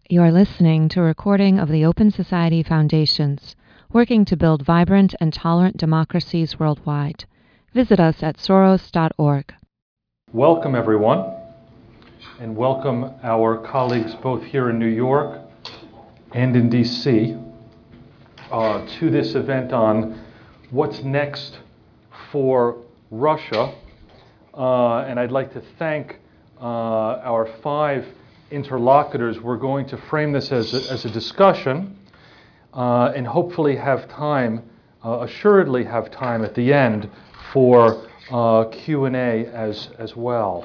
You are listening to a recording of the Open Society Foundations, working to build vibrant and tolerant democracies worldwide. Visit us at soros.org. Welcome, everyone, and welcome our colleagues both here in New York and in D.C. To this event on what's next for Russia. And I'd like to thank our five interlocutors. We're going to frame this as a discussion and hopefully have time, assuredly have time at the end for Q&A as well.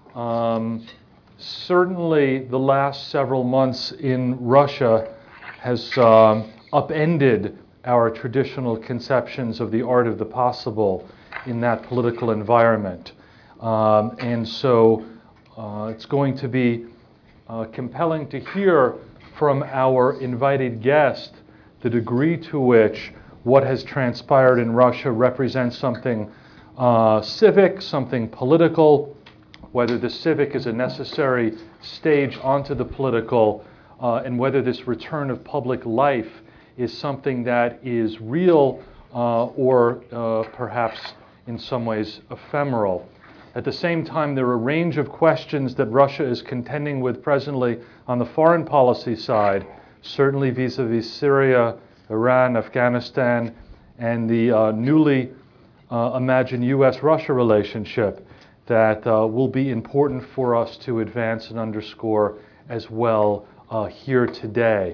Certainly the last several months in Russia has upended our traditional conceptions of the art of the possible in that political environment. And so it's going to be compelling to hear from our invited guest the degree to which what has transpired in Russia represents something civic, something political, whether the civic is a necessary stage onto the political, and whether this return of public life is something that is real or perhaps in some ways ephemeral. At the same time, there are a range of questions that Russia is contending with presently on the foreign policy side, certainly vis-a-vis Syria, Iran, Afghanistan, and the newly imagined U.S.-Russia relationship that will be important for us to advance and underscore as well here today.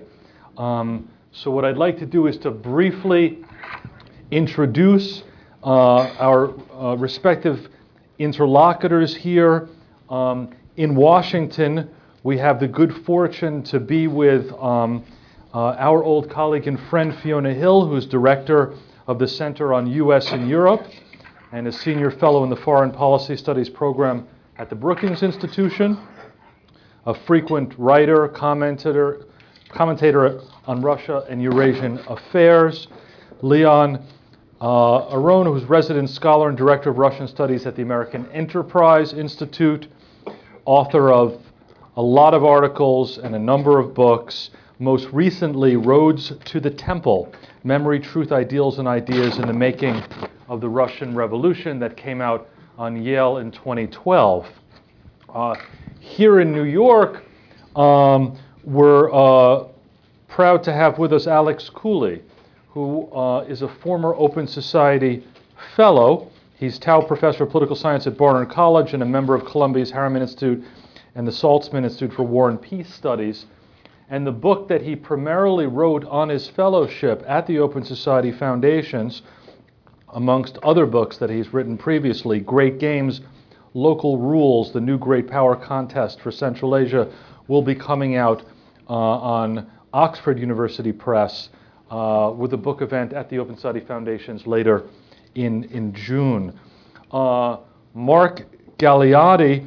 So what I'd like to do is to briefly introduce our respective interlocutors here. In Washington, we have the good fortune to be with our old colleague and friend Fiona Hill, who's director of the Center on U.S. and Europe and a senior fellow in the Foreign Policy Studies program at the Brookings Institution, a frequent writer, commentator on Russia and Eurasian affairs. Leon Aron, who's resident scholar and director of Russian studies at the American Enterprise Institute, author of a lot of articles and a number of books, most recently Roads to the Temple, Memory, Truth, Ideals, and Ideas in the Making of the Russian Revolution, that came out on Yale in 2012. Here in New York, we're proud to have with us Alex Cooley, who is a former Open Society fellow. He's Tao Professor of Political Science at Barnard College and a member of Columbia's Harriman Institute and the Saltzman Institute for War and Peace Studies. And the book that he primarily wrote on his fellowship at the Open Society Foundations, amongst other books that he's written previously, Great Games, Local Rules, The New Great Power Contest for Central Asia, will be coming out on Oxford University Press with a book event at the Open Society Foundations later in June. Mark Galeotti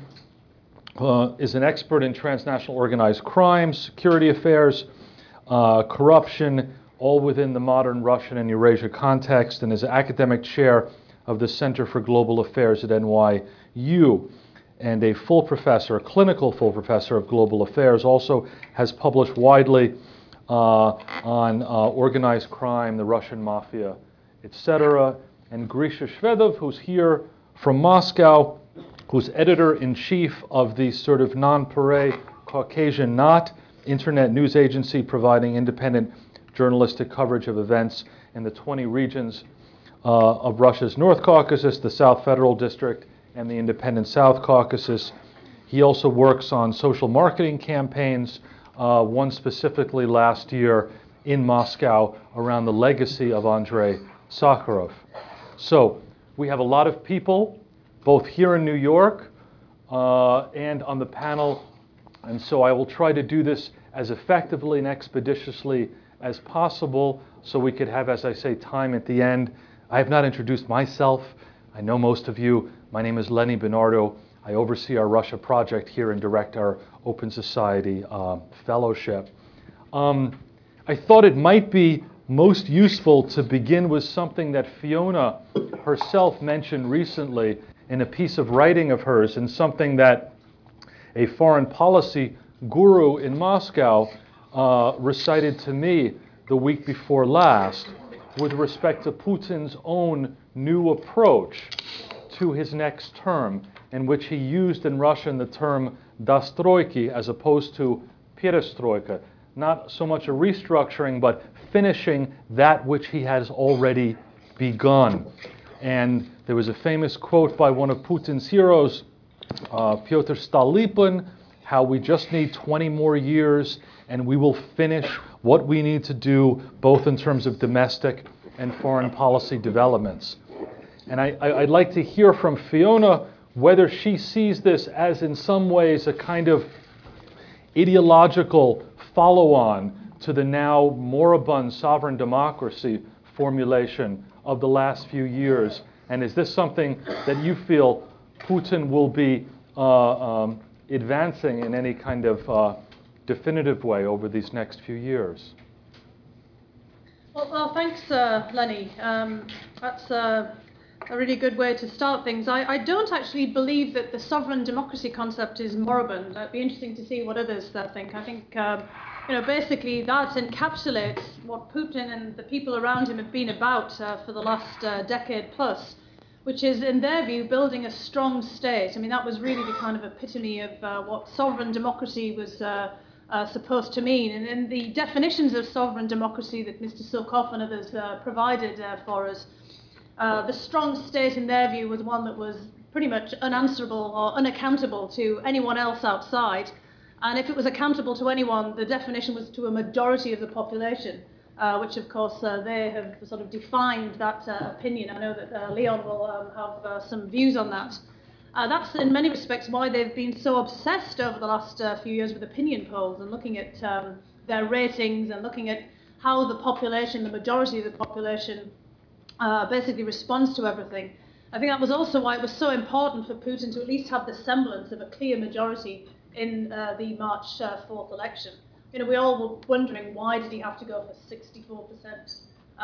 is an expert in transnational organized crime, security affairs, corruption, all within the modern Russian and Eurasia context, and is academic chair of the Center for Global Affairs at NYU, and a full professor, a clinical full professor of global affairs. Also has published widely on organized crime, the Russian mafia, etc. And Grisha Shvedov, who's here from Moscow, who's editor-in-chief of the sort of non-pareil Caucasian Knot internet news agency providing independent journalistic coverage of events in the 20 regions of Russia's North Caucasus, the South Federal District, and the independent South Caucasus. He also works on social marketing campaigns, one specifically last year in Moscow around the legacy of Andrei Sakharov. So we have a lot of people, both here in New York and on the panel, and so I will try to do this as effectively and expeditiously as possible so we could have, as I say, time at the end. I have not introduced myself. I know most of you. My name is Lenny Bernardo. I oversee our Russia project here and direct our Open Society Fellowship. I thought it might be most useful to begin with something that Fiona herself mentioned recently in a piece of writing of hers, and something that a foreign policy guru in Moscow recited to me the week before last with respect to Putin's own new approach to his next term, in which he used in Russian the term dastroiki as opposed to perestroika. Not so much a restructuring, but finishing that which he has already begun. And there was a famous quote by one of Putin's heroes, Pyotr Stolypin, how we just need 20 more years and we will finish what we need to do, both in terms of domestic and foreign policy developments. And I'd like to hear from Fiona whether she sees this as in some ways a kind of ideological follow-on to the now moribund sovereign democracy formulation of the last few years. And is this something that you feel Putin will be advancing in any kind of definitive way over these next few years? Well, thanks, Lenny. That's a really good way to start things. I don't actually believe that the sovereign democracy concept is moribund. It'd be interesting to see what others think. I think, basically that encapsulates what Putin and the people around him have been about for the last decade plus, which is, in their view, building a strong state. I mean, that was really the kind of epitome of what sovereign democracy was supposed to mean. And the definitions of sovereign democracy that Mr. Silkov and others provided for us, the strong state, in their view, was one that was pretty much unanswerable or unaccountable to anyone else outside. And if it was accountable to anyone, the definition was to a majority of the population, which, of course, they have sort of defined that opinion. I know that Leon will have some views on that. That's, in many respects, why they've been so obsessed over the last few years with opinion polls and looking at their ratings and looking at how the population, the majority of the population, basically responds to everything. I think that was also why it was so important for Putin to at least have the semblance of a clear majority in the March 4th election. We all were wondering, why did he have to go for 64%?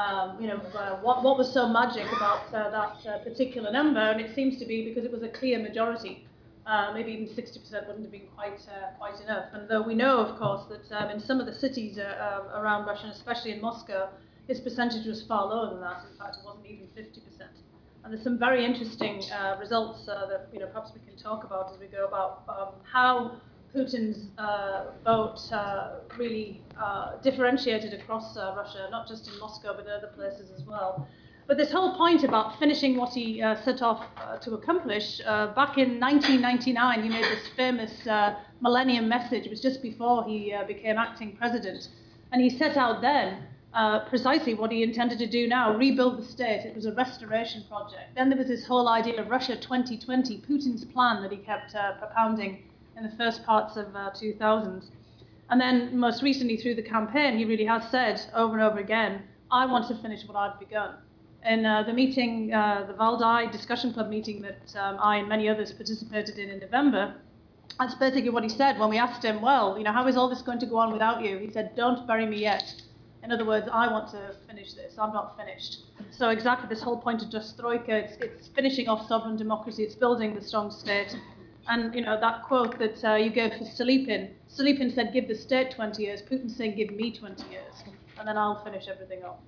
What was so magic about that particular number? And it seems to be because it was a clear majority. Maybe even 60% wouldn't have been quite enough. And though we know, of course, that in some of the cities around Russia, and especially in Moscow, his percentage was far lower than that. In fact, it wasn't even 50%. And there's some very interesting results that perhaps we can talk about as we go about how Putin's vote really differentiated across Russia, not just in Moscow, but other places as well. But this whole point about finishing what he set off to accomplish, back in 1999, he made this famous Millennium Message. It was just before he became acting president. And he set out then precisely what he intended to do now, rebuild the state. It was a restoration project. Then there was this whole idea of Russia 2020, Putin's plan that he kept propounding in the first parts of 2000. And then most recently through the campaign, he really has said over and over again, I want to finish what I've begun. In the meeting, the Valdai Discussion Club meeting that I and many others participated in November, that's basically what he said when we asked him, well, how is all this going to go on without you? He said, don't bury me yet. In other words, I want to finish this. I'm not finished. So exactly this whole point of Destroika, it's finishing off sovereign democracy. It's building the strong state. And, that quote that you gave for Stolypin said, give the state 20 years. Putin's saying, give me 20 years. And then I'll finish everything off.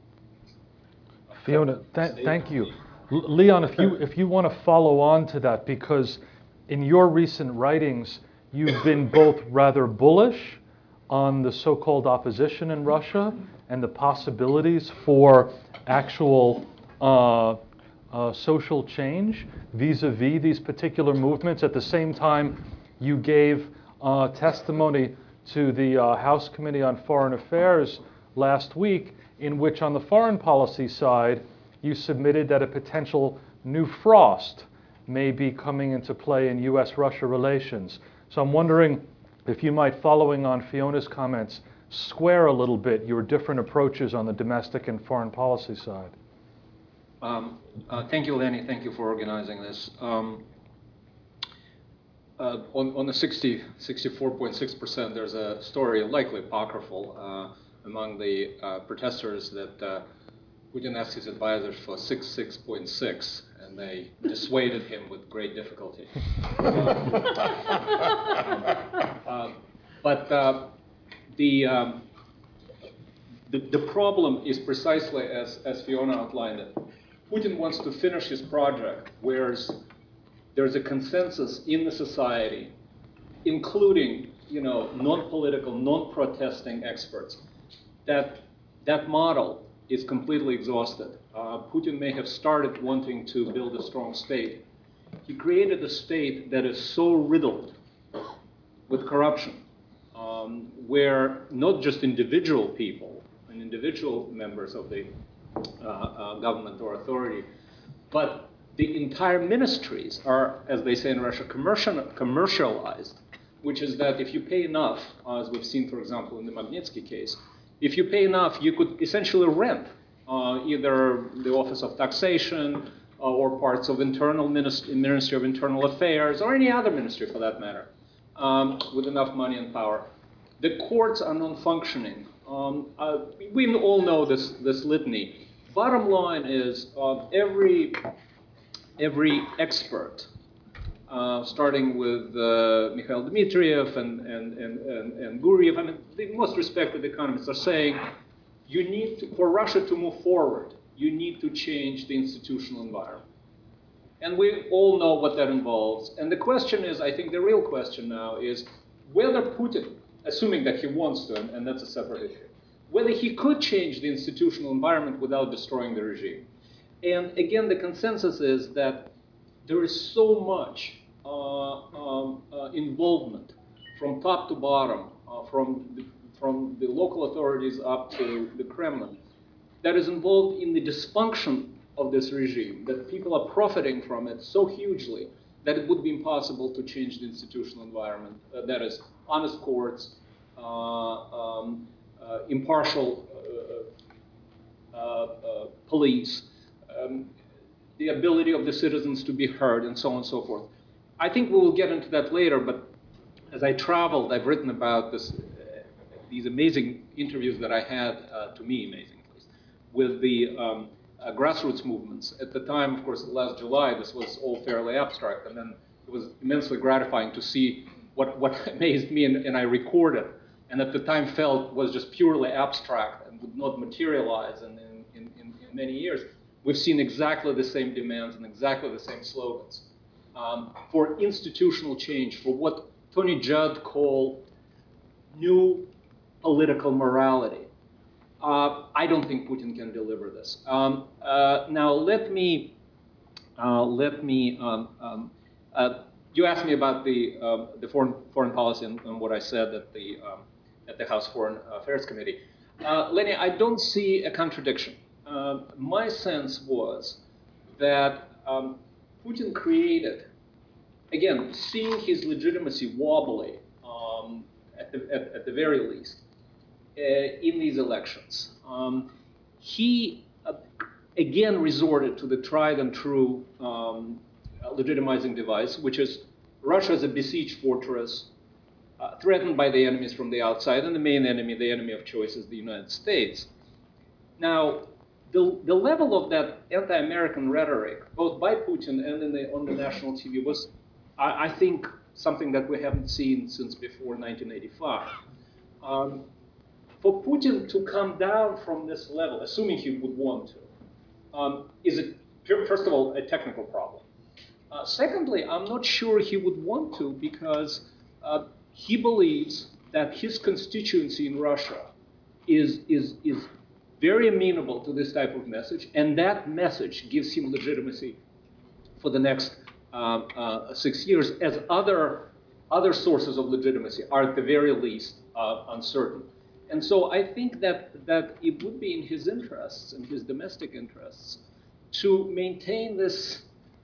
Fiona, thank you. Leon, if you want to follow on to that, because in your recent writings, you've been both rather bullish on the so-called opposition in Russia and the possibilities for actual social change vis-a-vis these particular movements. At the same time, you gave testimony to the House Committee on Foreign Affairs last week, in which on the foreign policy side, you submitted that a potential new frost may be coming into play in U.S.-Russia relations. So I'm wondering if you might, following on Fiona's comments, square a little bit your different approaches on the domestic and foreign policy side. Thank you, Lenny. Thank you for organizing this. On the 64.6%, there's a story, likely apocryphal, among the protesters that Putin asked his advisors for 6.6, and they dissuaded him with great difficulty. the, um, the problem is precisely as Fiona outlined it. Putin wants to finish his project, whereas there's a consensus in the society, including non-political, non-protesting experts, that that model is completely exhausted. Putin may have started wanting to build a strong state. He created a state that is so riddled with corruption, where not just individual people and individual members of the government or authority, but the entire ministries are, as they say in Russia, commercialized, which is that if you pay enough, as we've seen, for example, in the Magnitsky case, if you pay enough, you could essentially rent either the Office of Taxation or parts of Ministry of Internal Affairs, or any other ministry for that matter, with enough money and power. The courts are non-functioning. We all know this litany. Bottom line is every expert, starting with Mikhail Dmitriev and Guriev, I mean, the most respected economists are saying, you need to, for Russia to move forward, you need to change the institutional environment. And we all know what that involves. And the question is, I think the real question now is whether Putin, assuming that he wants to, and that's a separate issue, whether he could change the institutional environment without destroying the regime. And again, the consensus is that there is so much involvement from top to bottom, from the local authorities up to the Kremlin, that is involved in the dysfunction of this regime, that people are profiting from it so hugely that it would be impossible to change the institutional environment. That is, honest courts, impartial police, the ability of the citizens to be heard, and so on and so forth. I think we will get into that later, but as I traveled, I've written about these amazing interviews that I had, to me amazing at least, with the grassroots movements. At the time, of course, last July, this was all fairly abstract, and then it was immensely gratifying to see what amazed me, and I recorded, and at the time felt was just purely abstract and would not materialize in many years. We've seen exactly the same demands and exactly the same slogans for institutional change, for what Tony Judd called new political morality. I don't think Putin can deliver this. Now, let me. You asked me about the foreign policy and what I said at the House Foreign Affairs Committee. Lenny, I don't see a contradiction. My sense was that Putin created, again, seeing his legitimacy wobbly at the very least in these elections. He again resorted to the tried and true legitimizing device, which is Russia as a besieged fortress, threatened by the enemies from the outside, and the main enemy, the enemy of choice, is the United States. Now, the level of that anti-American rhetoric, both by Putin and on the national TV, was, I think, something that we haven't seen since before 1985. For Putin to come down from this level, assuming he would want to, is, first of all, a technical problem. Secondly, I'm not sure he would want to, because he believes that his constituency in Russia is very amenable to this type of message, and that message gives him legitimacy for the next 6 years, as other sources of legitimacy are at the very least uncertain. And so I think that it would be in his interests, in his domestic interests, to maintain this,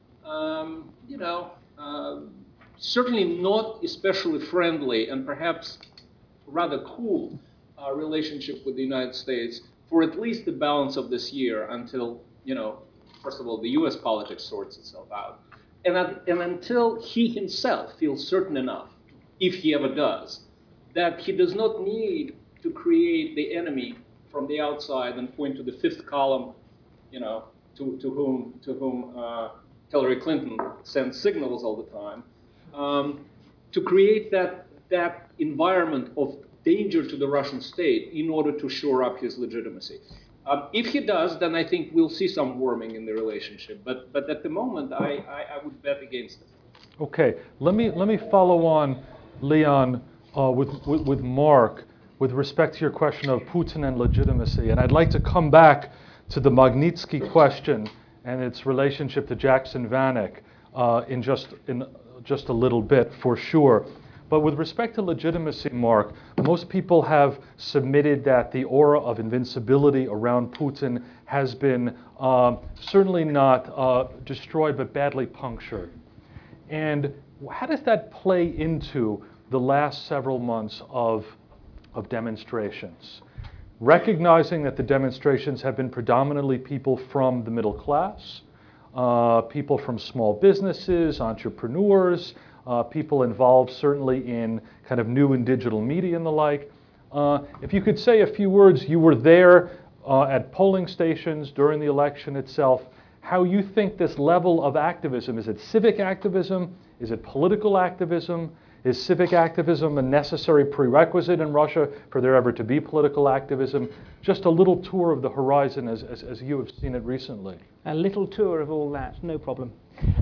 certainly not especially friendly and perhaps rather cool relationship with the United States for at least the balance of this year until, first of all, the US politics sorts itself out. And until he himself feels certain enough, if he ever does, that he does not need to create the enemy from the outside and point to the fifth column, to whom Hillary Clinton sends signals all the time, to create that environment of danger to the Russian state in order to shore up his legitimacy. If he does, then I think we'll see some warming in the relationship. But at the moment, I would bet against it. Okay, let me follow on, Leon, with Mark with respect to your question of Putin and legitimacy, and I'd like to come back to the Magnitsky question and its relationship to Jackson Vanik in just a little bit, for sure. But with respect to legitimacy, Mark, most people have submitted that the aura of invincibility around Putin has been certainly not destroyed, but badly punctured. And how does that play into the last several months of demonstrations? Recognizing that the demonstrations have been predominantly people from the middle class, people from small businesses, entrepreneurs, people involved certainly in kind of new and digital media and the like. If you could say a few words, you were there at polling stations during the election itself, how you think this level of activism, is it civic activism? Is it political activism? Is civic activism a necessary prerequisite in Russia for there ever to be political activism? Just a little tour of the horizon as you have seen it recently. A little tour of all that, no problem.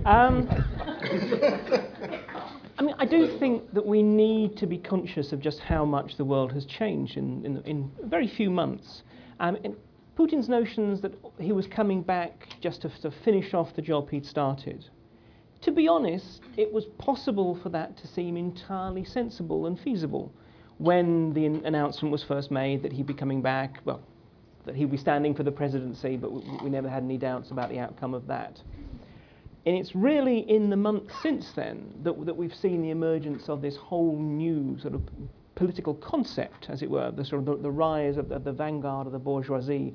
I mean, I do think that we need to be conscious of just how much the world has changed in very few months. And Putin's notions that he was coming back just to finish off the job he'd started. To be honest, it was possible for that to seem entirely sensible and feasible when the announcement was first made that he'd be coming back, well, that he'd be standing for the presidency, but we never had any doubts about the outcome of that. And it's really in the months since then that we've seen the emergence of this whole new sort of political concept, as it were, the sort of the rise of the vanguard of the bourgeoisie,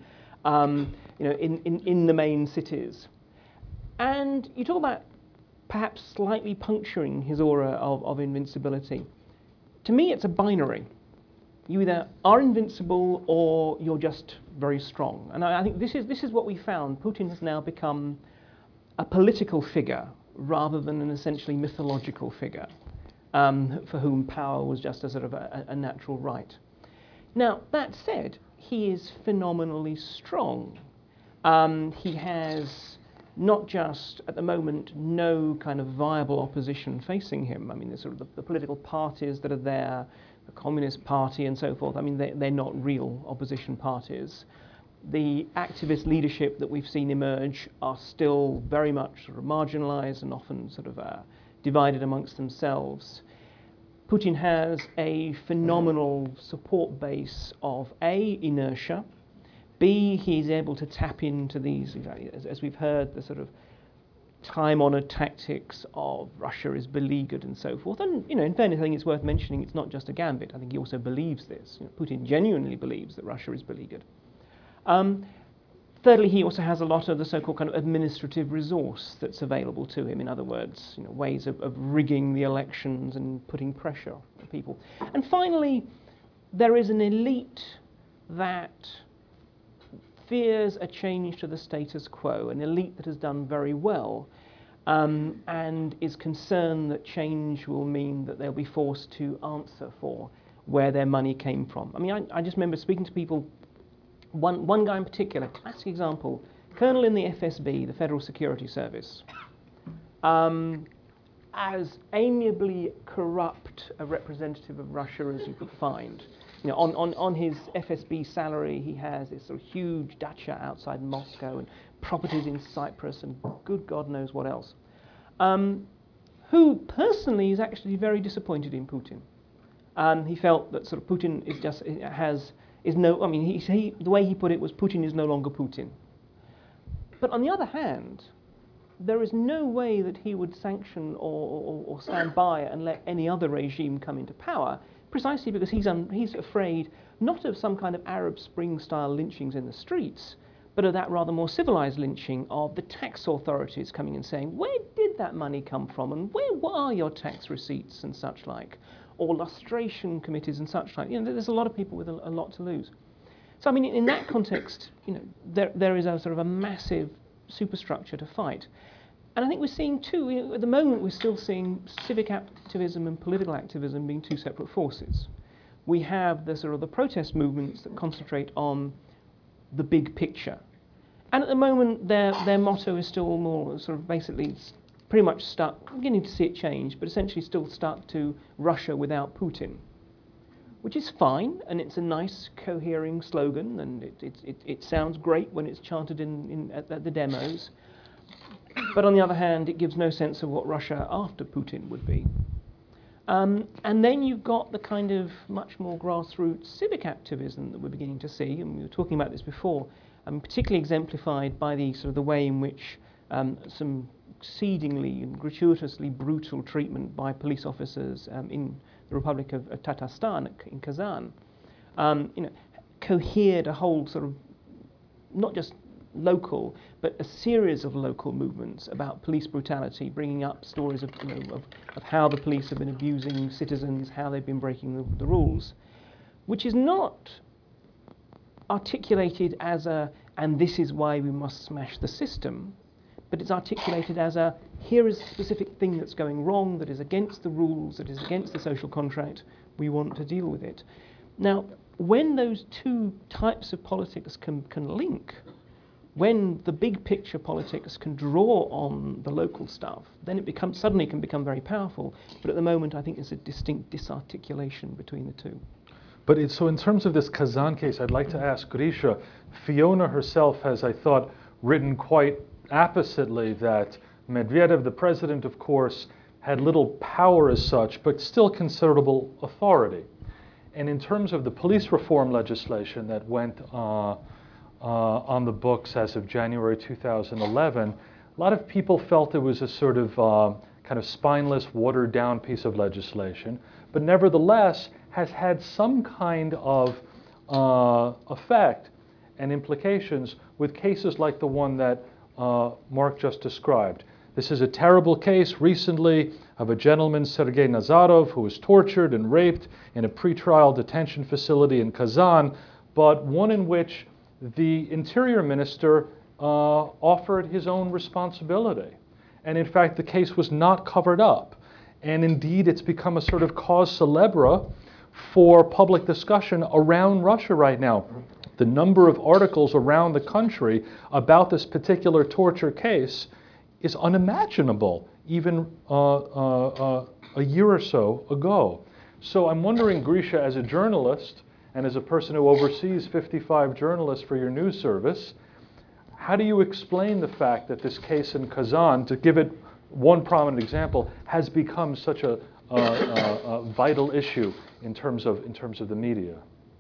in the main cities. And you talk about perhaps slightly puncturing his aura of invincibility. To me, it's a binary. You either are invincible or you're just very strong. And I think this is what we found. Putin has now become a political figure rather than an essentially mythological figure for whom power was just a sort of a natural right. Now, that said, he is phenomenally strong. He has not just, at the moment, no kind of viable opposition facing him. I mean, there's sort of the political parties that are there, the Communist Party and so forth. I mean, they're not real opposition parties. The activist leadership that we've seen emerge are still very much sort of marginalized and often sort of divided amongst themselves. Putin has a phenomenal support base of A, inertia, B, he's able to tap into these, as we've heard, the sort of time-honored tactics of Russia is beleaguered and so forth. And, in fairness, I think it's worth mentioning it's not just a gambit. I think he also believes this. Putin genuinely believes that Russia is beleaguered. Thirdly, he also has a lot of the so-called kind of administrative resource that's available to him. In other words, ways of rigging the elections and putting pressure on people. And finally, there is an elite that fears a change to the status quo, an elite that has done very well and is concerned that change will mean that they'll be forced to answer for where their money came from. I mean, I just remember speaking to people, one guy in particular, classic example, colonel in the FSB, the Federal Security Service, as amiably corrupt a representative of Russia as you could find. On his FSB salary, he has this sort of huge dacha outside Moscow and properties in Cyprus and good God knows what else. Who personally is actually very disappointed in Putin. He felt that sort of Putin the way he put it was Putin is no longer Putin. But on the other hand, there is no way that he would sanction or stand by and let any other regime come into power, precisely because he's afraid not of some kind of Arab Spring-style lynchings in the streets, but of that rather more civilized lynching of the tax authorities coming and saying, where did that money come from and what are your tax receipts and such like, or lustration committees and such like. There's a lot of people with a lot to lose. So I mean, in that context, there is a sort of a massive superstructure to fight. And I think we're seeing too, at the moment we're still seeing civic activism and political activism being two separate forces. we have the sort of the protest movements that concentrate on the big picture. And at the moment, their motto is still more sort of basically pretty much stuck, I'm beginning to see it change, but essentially still stuck to Russia without Putin, which is fine, and it's a nice cohering slogan, and it sounds great when it's chanted at the demos. But on the other hand, it gives no sense of what Russia after Putin would be. And then you've got the kind of much more grassroots civic activism that we're beginning to see, and we were talking about this before, particularly exemplified by the sort of the way in which some exceedingly and gratuitously brutal treatment by police officers in the Republic of Tatarstan in Kazan, cohered a whole sort of not just local, but a series of local movements about police brutality, bringing up stories of how the police have been abusing citizens, how they've been breaking the rules, which is not articulated as and this is why we must smash the system, but it's articulated as here is a specific thing that's going wrong, that is against the rules, that is against the social contract, we want to deal with it. Now, when those two types of politics can link, when the big picture politics can draw on the local stuff, then it suddenly can become very powerful. But at the moment, I think there's a distinct disarticulation between the two. But so in terms of this Kazan case, I'd like to ask Grisha, Fiona herself has, I thought, written quite appositely that Medvedev, the president, of course, had little power as such, but still considerable authority. And in terms of the police reform legislation that went on the books as of January 2011, a lot of people felt it was a sort of kind of spineless, watered-down piece of legislation, but nevertheless has had some kind of effect and implications with cases like the one that Mark just described. This is a terrible case recently of a gentleman, Sergei Nazarov, who was tortured and raped in a pretrial detention facility in Kazan, but one in which the Interior Minister offered his own responsibility. And in fact, the case was not covered up. And indeed, it's become a sort of cause célèbre for public discussion around Russia right now. The number of articles around the country about this particular torture case is unimaginable even a year or so ago. So I'm wondering, Grisha, as a journalist and as a person who oversees 55 journalists for your news service, how do you explain the fact that this case in Kazan, to give it one prominent example, has become such a vital issue in terms of the media?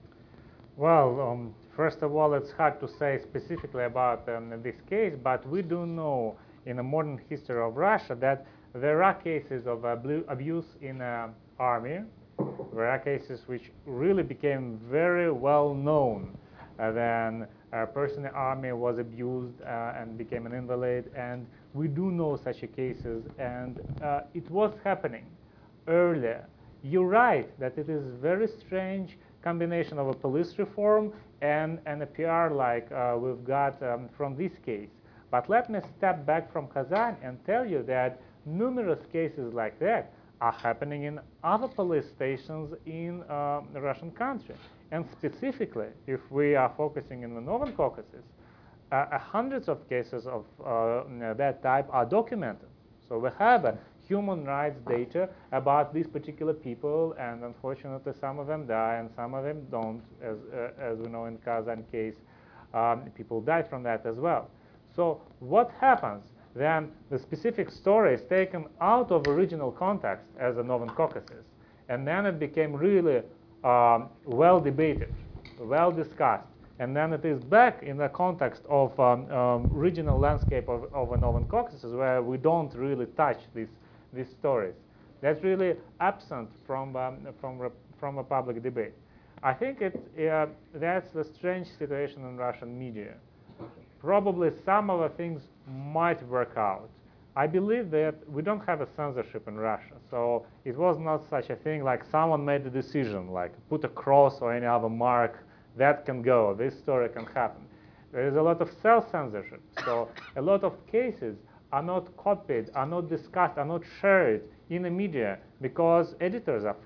Well, first of all, it's hard to say specifically about this case, but we do know in the modern history of Russia that there are cases of abuse in the army. There are cases which really became very well known when a person in the army was abused and became an invalid, and we do know such cases, and it was happening earlier. You're right that it is very strange combination of a police reform and a PR like we've got from this case. But let me step back from Kazan and tell you that numerous cases like that are happening in other police stations in the Russian country. And specifically, if we are focusing in the Northern Caucasus, hundreds of cases of that type are documented. So we have human rights data about these particular people, and unfortunately some of them die and some of them don't. As we know in Kazan case, people died from that as well. So what happens then? The specific story is taken out of original context as the Northern Caucasus, and then it became really well debated, well discussed, and then it is back in the context of regional landscape of the Northern Caucasus, where we don't really touch these stories. That's really absent from a public debate. I think that's the strange situation in Russian media. Probably some of the things might work out. I believe that we don't have a censorship in Russia, so it was not such a thing like someone made a decision, like put a cross or any other mark, that can go, this story can happen. There is a lot of self-censorship, so a lot of cases are not copied, are not discussed, are not shared in the media because editors are frightened.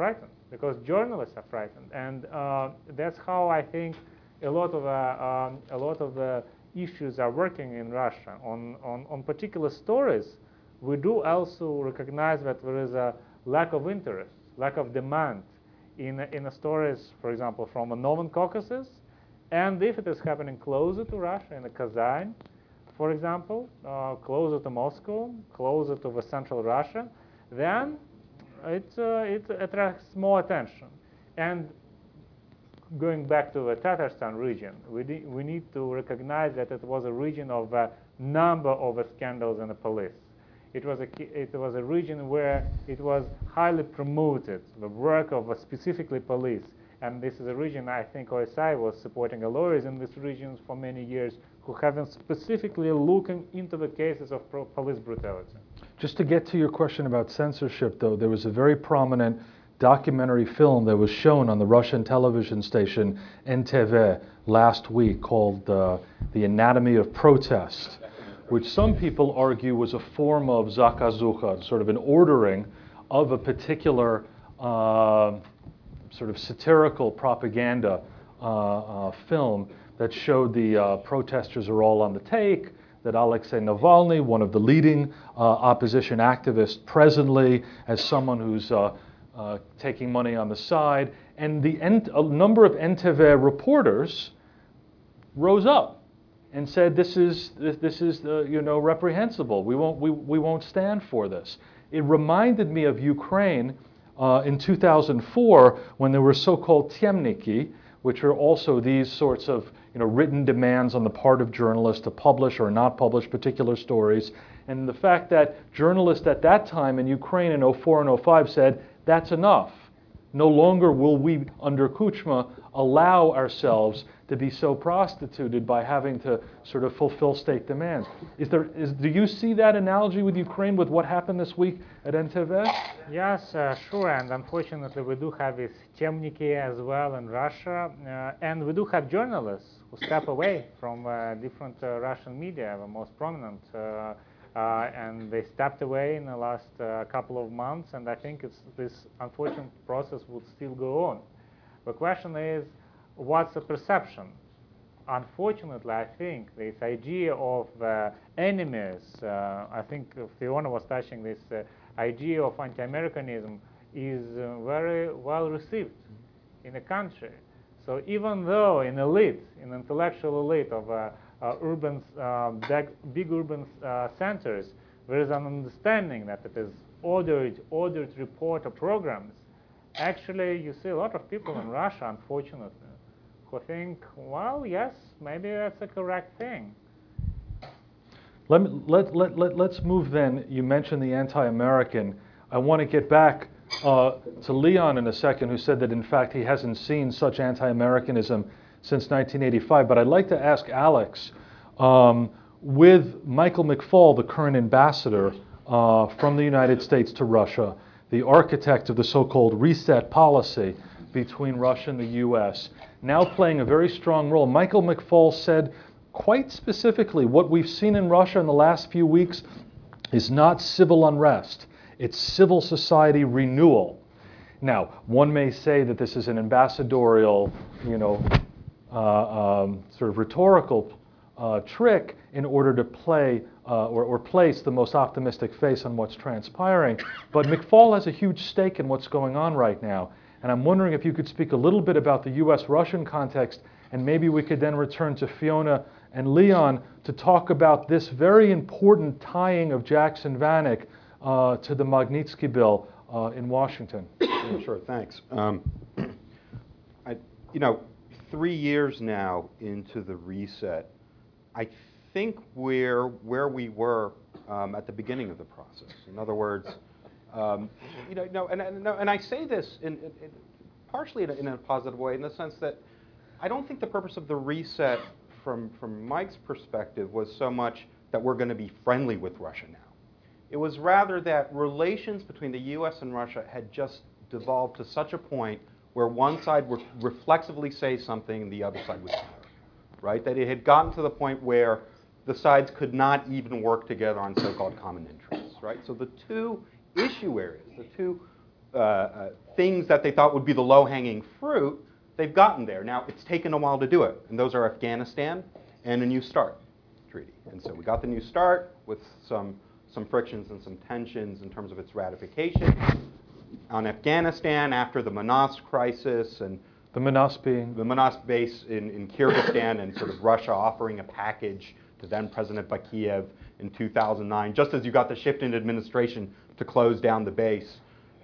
because journalists are frightened, and that's how I think a lot of the issues are working in Russia. On particular stories, we do also recognize that there is a lack of interest, lack of demand in the stories, for example, from the Northern Caucasus, and if it is happening closer to Russia, in the Kazan, for example, closer to Moscow, closer to the central Russia, then it attracts more attention. And going back to the Tatarstan region, we need to recognize that it was a region of a number of scandals in the police. It was a region where it was highly promoted, the work of specifically police. And this is a region I think OSI was supporting lawyers in this region for many years who have been specifically looking into the cases of police brutality. Just to get to your question about censorship, though, there was a very prominent documentary film that was shown on the Russian television station NTV last week called The Anatomy of Protest, which some people argue was a form of zakazucha, sort of an ordering of a particular sort of satirical propaganda film that showed the protesters are all on the take, that Alexei Navalny, one of the leading opposition activists presently, as someone who's taking money on the side, and a number of NTV reporters rose up and said, "This is reprehensible. We won't stand for this." It reminded me of Ukraine in 2004 when there were so-called temniki, which are also these sorts of written demands on the part of journalists to publish or not publish particular stories. And the fact that journalists at that time in Ukraine in 2004 and 2005 said, that's enough. No longer will we, under Kuchma, allow ourselves to be so prostituted by having to sort of fulfill state demands. Do you see that analogy with Ukraine with what happened this week at NTV? Yes, sure, and unfortunately we do have this temniki as well in Russia, and we do have journalists who step away from different Russian media, the most prominent, and they stepped away in the last couple of months, and I think this unfortunate process would still go on. The question is, what's the perception? Unfortunately, I think this idea of enemies, I think Fiona was touching this idea of anti-Americanism is very well received in the country. So even though in intellectual elite of big urban centers, there is an understanding that it is ordered reporter programs, actually you see a lot of people in Russia, unfortunately, who think, well, yes, maybe that's a correct thing. Let's move then. You mentioned the anti-American. I want to get back to Leon in a second, who said that in fact he hasn't seen such anti-Americanism since 1985. But I'd like to ask Alex, with Michael McFaul, the current ambassador from the United States to Russia, the architect of the so-called reset policy between Russia and the U.S., now playing a very strong role. Michael McFaul said quite specifically, what we've seen in Russia in the last few weeks is not civil unrest, it's civil society renewal. Now, one may say that this is an ambassadorial, sort of rhetorical trick in order to play or place the most optimistic face on what's transpiring. But McFaul has a huge stake in what's going on right now. And I'm wondering if you could speak a little bit about the U.S.-Russian context, and maybe we could then return to Fiona and Leon to talk about this very important tying of Jackson Vanik to the Magnitsky bill in Washington. Yeah, sure, thanks. 3 years now into the reset, I think we're where we were at the beginning of the process. In other words, and I say this partially in a positive way, in the sense that I don't think the purpose of the reset from Mike's perspective was so much that we're going to be friendly with Russia now. It was rather that relations between the U.S. and Russia had just devolved to such a point where one side would reflexively say something and the other side would counter, right? That it had gotten to the point where the sides could not even work together on so-called common interests, right? So the two issue areas, the two things that they thought would be the low-hanging fruit, they've gotten there. Now, it's taken a while to do it, and those are Afghanistan and a New START treaty. And so we got the New START with some frictions and some tensions in terms of its ratification. On Afghanistan, after the Manas crisis, and The Manas being? the Manas base in Kyrgyzstan, and sort of Russia offering a package to then President Bakiyev in 2009, just as you got the shift in administration to close down the base.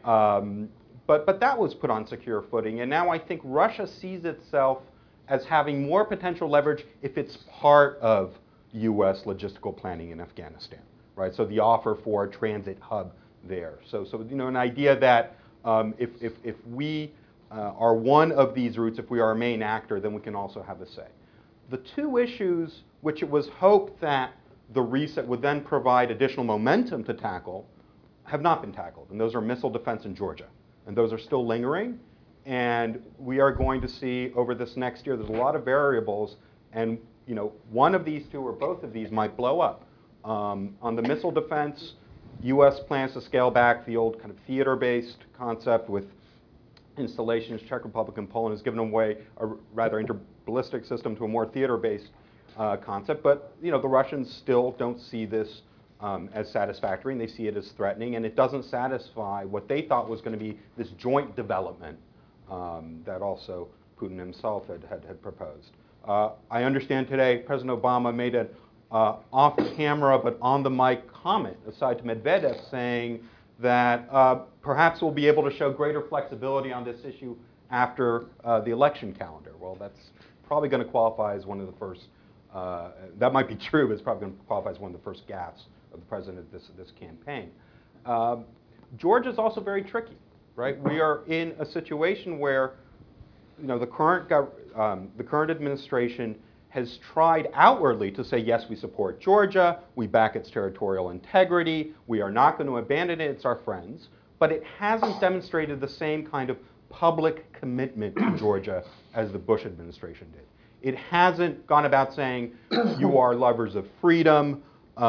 But that was put on secure footing, and now I think Russia sees itself as having more potential leverage if it's part of U.S. logistical planning in Afghanistan, right? So the offer for a transit hub there. So you know, an idea that if we are one of these routes, if we are a main actor, then we can also have a say. The two issues which it was hoped that the reset would then provide additional momentum to tackle have not been tackled, and those are missile defense in Georgia. And those are still lingering, and we are going to see over this next year, there's a lot of variables, and you know, one of these two or both of these might blow up. On the missile defense, U.S. plans to scale back the old kind of theater-based concept with installations. Czech Republic and Poland has given away a rather inter-ballistic system to a more theater-based concept, but you know, the Russians still don't see this as satisfactory, and they see it as threatening, and it doesn't satisfy what they thought was going to be this joint development that also Putin himself had proposed. I understand today President Obama made an off-camera but on-the-mic comment aside to Medvedev saying that perhaps we'll be able to show greater flexibility on this issue after the election calendar. Well, that's probably going to qualify as one of the first, that might be true, but it's probably going to qualify as one of the first gaffes of the president of this campaign. Georgia is also very tricky, right? We are in a situation where, you know, the current administration has tried outwardly to say, yes, we support Georgia, we back its territorial integrity, we are not going to abandon it, it's our friends, but it hasn't demonstrated the same kind of public commitment to Georgia as the Bush administration did. It hasn't gone about saying, you are lovers of freedom,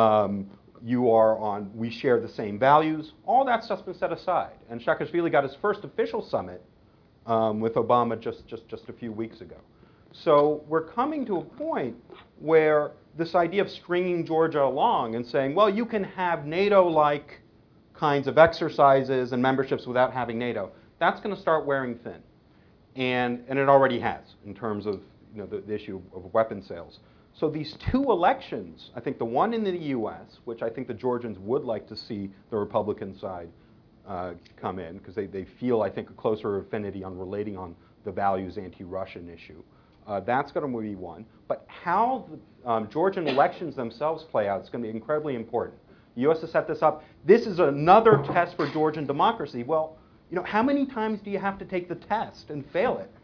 we share the same values. All that stuff's been set aside. And Saakashvili got his first official summit with Obama just a few weeks ago. So we're coming to a point where this idea of stringing Georgia along and saying, well, you can have NATO-like kinds of exercises and memberships without having NATO, that's going to start wearing thin. And it already has in terms of, you know, the issue of weapon sales. So these two elections, I think the one in the US, which I think the Georgians would like to see the Republican side come in, because they feel, I think, a closer affinity on relating on the values anti-Russian issue. That's going to be one. But how the Georgian elections themselves play out is going to be incredibly important. The US has set this up. This is another test for Georgian democracy. Well, you know, how many times do you have to take the test and fail it?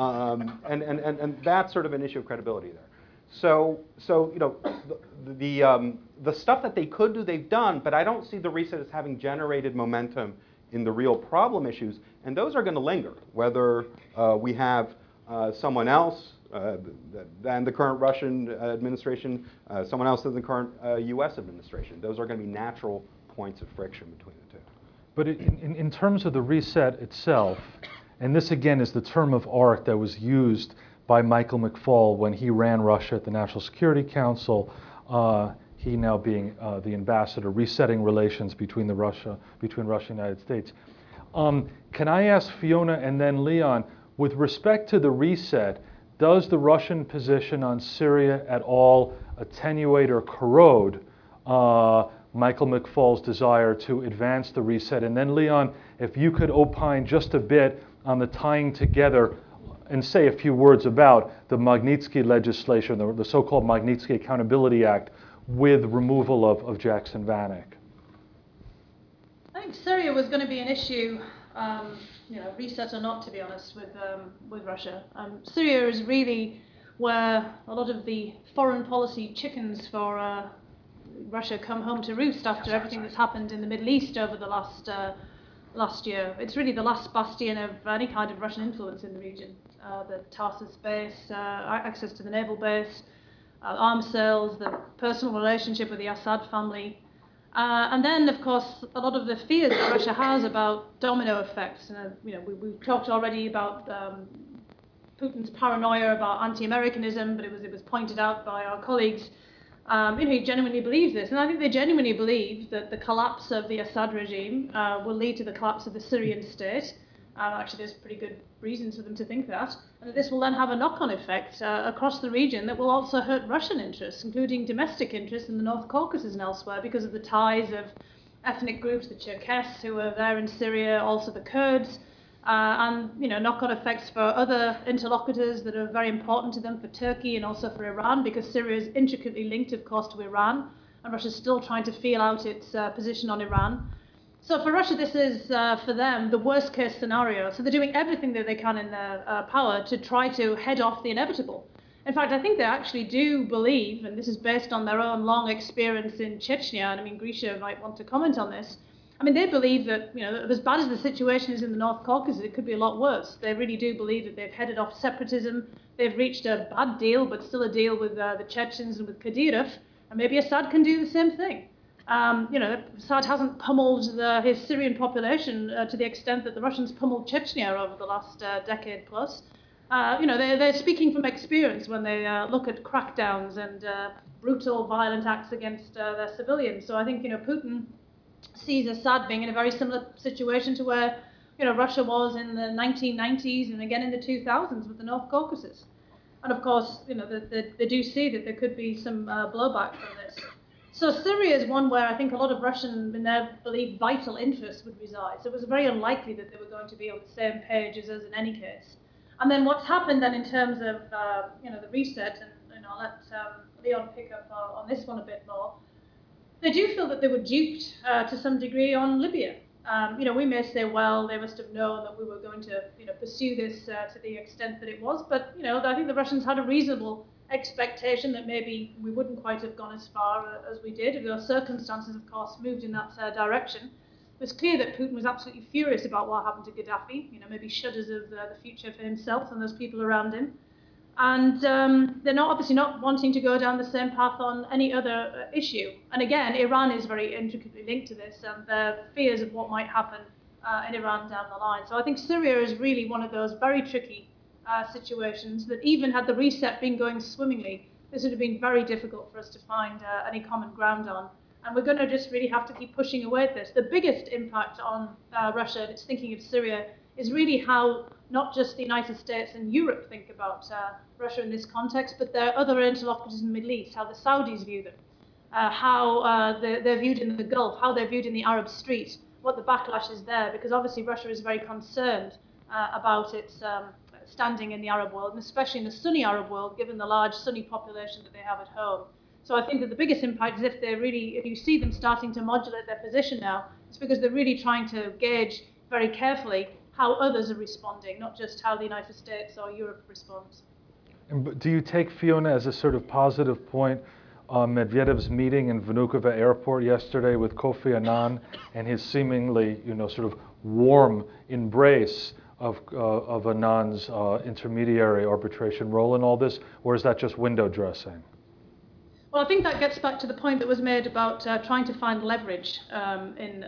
And that's sort of an issue of credibility there. So you know, the stuff that they could do, they've done, but I don't see the reset as having generated momentum in the real problem issues, and those are going to linger, whether we have someone else than the current Russian administration, someone else than the current US administration. Those are going to be natural points of friction between the two. But in terms of the reset itself, and this again is the term of art that was used by Michael McFaul when he ran Russia at the National Security Council, he now being the ambassador, resetting relations between Russia and the United States. Can I ask Fiona and then Leon, with respect to the reset, does the Russian position on Syria at all attenuate or corrode Michael McFaul's desire to advance the reset? And then Leon, if you could opine just a bit on the tying together and say a few words about the Magnitsky legislation, the so-called Magnitsky Accountability Act, with removal of Jackson Vanik. I think Syria was going to be an issue, you know, reset or not, to be honest, with Russia. Syria is really where a lot of the foreign policy chickens for Russia come home to roost after everything that's happened in the Middle East over the last year. It's really the last bastion of any kind of Russian influence in the region. The Tarsus base, access to the naval base, arms sales, the personal relationship with the Assad family. And then, of course, a lot of the fears that Russia has about domino effects. We've talked already about Putin's paranoia about anti-Americanism, but it was pointed out by our colleagues. He genuinely believes this, and I think they genuinely believe that the collapse of the Assad regime will lead to the collapse of the Syrian state. Actually, there's pretty good reasons for them to think that, and that this will then have a knock-on effect across the region that will also hurt Russian interests, including domestic interests in the North Caucasus and elsewhere, because of the ties of ethnic groups, the Cherkess who are there in Syria, also the Kurds, and knock-on effects for other interlocutors that are very important to them, for Turkey and also for Iran, because Syria is intricately linked, of course, to Iran, and Russia's still trying to feel out its position on Iran. So for Russia, this is, for them, the worst-case scenario. So they're doing everything that they can in their power to try to head off the inevitable. In fact, I think they actually do believe, and this is based on their own long experience in Chechnya, and I mean, Grisha might want to comment on this. I mean, they believe that, as bad as the situation is in the North Caucasus, it could be a lot worse. They really do believe that they've headed off separatism. They've reached a bad deal, but still a deal with the Chechens and with Kadyrov. And maybe Assad can do the same thing. Assad hasn't pummeled his Syrian population to the extent that the Russians pummeled Chechnya over the last decade plus. They're speaking from experience when they look at crackdowns and brutal, violent acts against their civilians. So I think, Putin sees Assad being in a very similar situation to where, Russia was in the 1990s and again in the 2000s with the North Caucasus. And of course, they do see that there could be some blowback from this. So Syria is one where I think a lot of Russian, in their belief, vital interests would reside. So it was very unlikely that they were going to be on the same page as us in any case. And then what's happened then in terms of, the reset, and I'll let Leon pick up on this one a bit more. They do feel that they were duped to some degree on Libya. We may say, well, they must have known that we were going to, pursue this to the extent that it was. But, I think the Russians had a reasonable expectation that maybe we wouldn't quite have gone as far as we did. Those circumstances, of course, moved in that direction. It was clear that Putin was absolutely furious about what happened to Gaddafi, maybe shudders of the future for himself and those people around him. And they're obviously not wanting to go down the same path on any other issue. And again, Iran is very intricately linked to this, and their fears of what might happen in Iran down the line. So I think Syria is really one of those very tricky situations that even had the reset been going swimmingly, this would have been very difficult for us to find any common ground on. And we're going to just really have to keep pushing away at this. The biggest impact on Russia, and its thinking of Syria, is really how not just the United States and Europe think about Russia in this context, but their other interlocutors in the Middle East, how the Saudis view them, how they're viewed in the Gulf, how they're viewed in the Arab street, what the backlash is there, because obviously Russia is very concerned about its standing in the Arab world, and especially in the Sunni Arab world, given the large Sunni population that they have at home. So I think that the biggest impact is if you see them starting to modulate their position now, it's because they're really trying to gauge very carefully how others are responding, not just how the United States or Europe responds. Do you take, Fiona, as a sort of positive point Medvedev's meeting in Vnukovo airport yesterday with Kofi Annan and his seemingly, sort of warm embrace of Annan's intermediary arbitration role in all this, or is that just window dressing? Well, I think that gets back to the point that was made about trying to find leverage in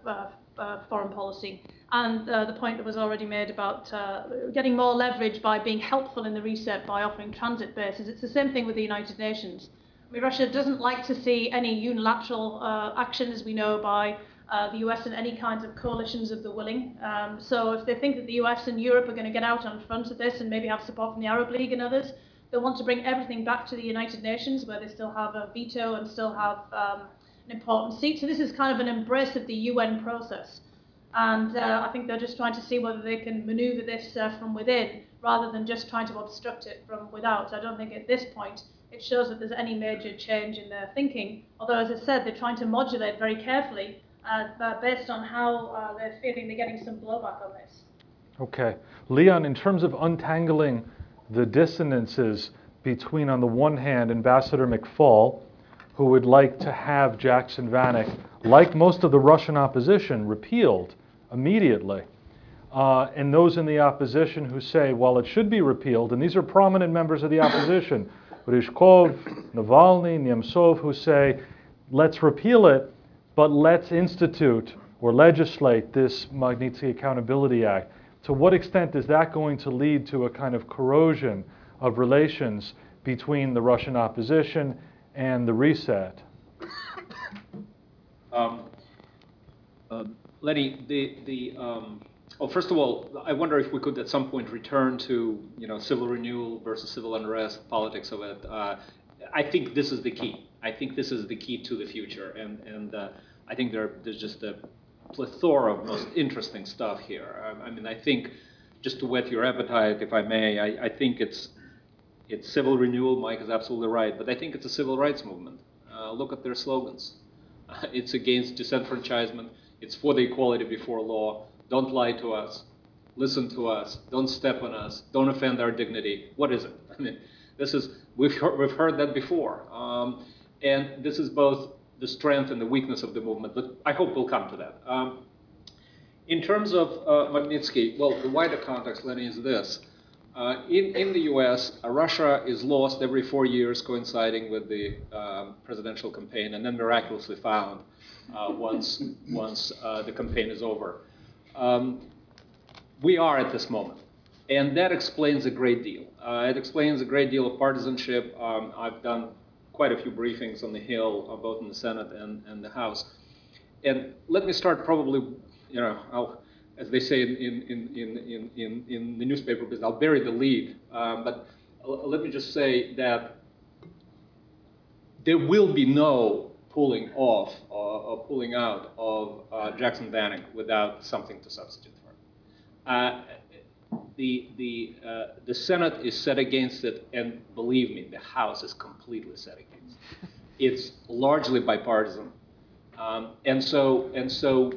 foreign policy, and the point that was already made about getting more leverage by being helpful in the reset by offering transit bases. It's the same thing with the United Nations. I mean, Russia doesn't like to see any unilateral action, as we know, by the US and any kinds of coalitions of the willing. So if they think that the US and Europe are going to get out on front of this and maybe have support from the Arab League and others, they'll want to bring everything back to the United Nations, where they still have a veto and still have an important seat. So this is kind of an embrace of the UN process. And I think they're just trying to see whether they can maneuver this from within, rather than just trying to obstruct it from without. I don't think at this point it shows that there's any major change in their thinking. Although, as I said, they're trying to modulate very carefully based on how they're feeling they're getting some blowback on this. Okay. Leon, in terms of untangling the dissonances between, on the one hand, Ambassador McFaul, who would like to have Jackson Vanik, like most of the Russian opposition, repealed immediately, and those in the opposition who say, well, it should be repealed, and these are prominent members of the opposition, Ryzhkov, Navalny, Nemtsov, who say, let's repeal it, but let's institute or legislate this Magnitsky Accountability Act. To what extent is that going to lead to a kind of corrosion of relations between the Russian opposition and the reset? Lenny, well, first of all, I wonder if we could at some point return to civil renewal versus civil unrest, politics of it. I think this is the key. I think this is the key to the future, and I think there's just a plethora of most interesting stuff here. I mean, I think, just to whet your appetite, if I may, I think it's civil renewal. Mike is absolutely right, but I think it's a civil rights movement. Look at their slogans. It's against disenfranchisement. It's for the equality before law. Don't lie to us. Listen to us. Don't step on us. Don't offend our dignity. What is it? I mean, we've heard that before, and this is both the strength and the weakness of the movement. But I hope we'll come to that. In terms of Magnitsky, well, the wider context, Lenny, is this. In the US, Russia is lost every 4 years, coinciding with the presidential campaign, and then miraculously found once the campaign is over. We are at this moment, and that explains a great deal. It explains a great deal of partisanship. I've done quite a few briefings on the Hill, both in the Senate and the House. And let me start probably, as they say in the newspaper business, I'll bury the lead. But let me just say that there will be no pulling off or pulling out of Jackson Vanik without something to substitute for it. The Senate is set against it, and believe me, the House is completely set against it. It's largely bipartisan, and so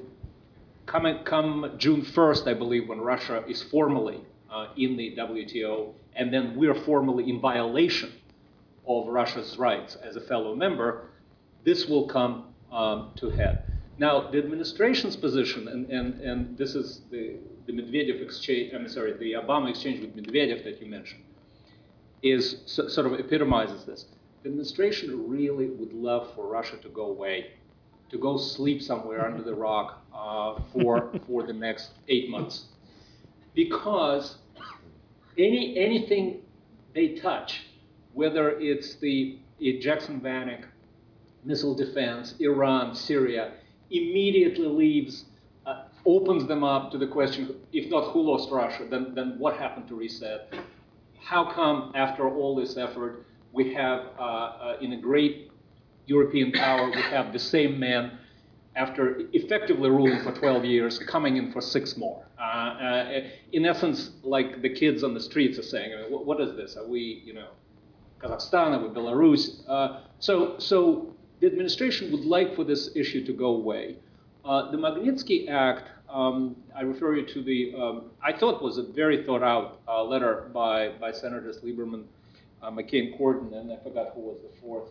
come June 1st, I believe, when Russia is formally in the WTO, and then we're formally in violation of Russia's rights as a fellow member, this will come to head. Now, the administration's position, and this is the Medvedev exchange, the Obama exchange with Medvedev that you mentioned, is sort of epitomizes this. The administration really would love for Russia to go away, to go sleep somewhere under the rock for the next 8 months, because anything they touch, whether it's the Jackson Vanik, missile defense, Iran, Syria, immediately opens them up to the question, if not who lost Russia, then what happened to reset? How come after all this effort, we have, in a great European power, we have the same man, after effectively ruling for 12 years, coming in for 6 more? In essence, like the kids on the streets are saying, I mean, what is this? Are we, Kazakhstan, are we Belarus? So the administration would like for this issue to go away. The Magnitsky Act, I refer you to the, I thought was a very thought out letter by Senators Lieberman, McCain, Corden, and I forgot who was the fourth.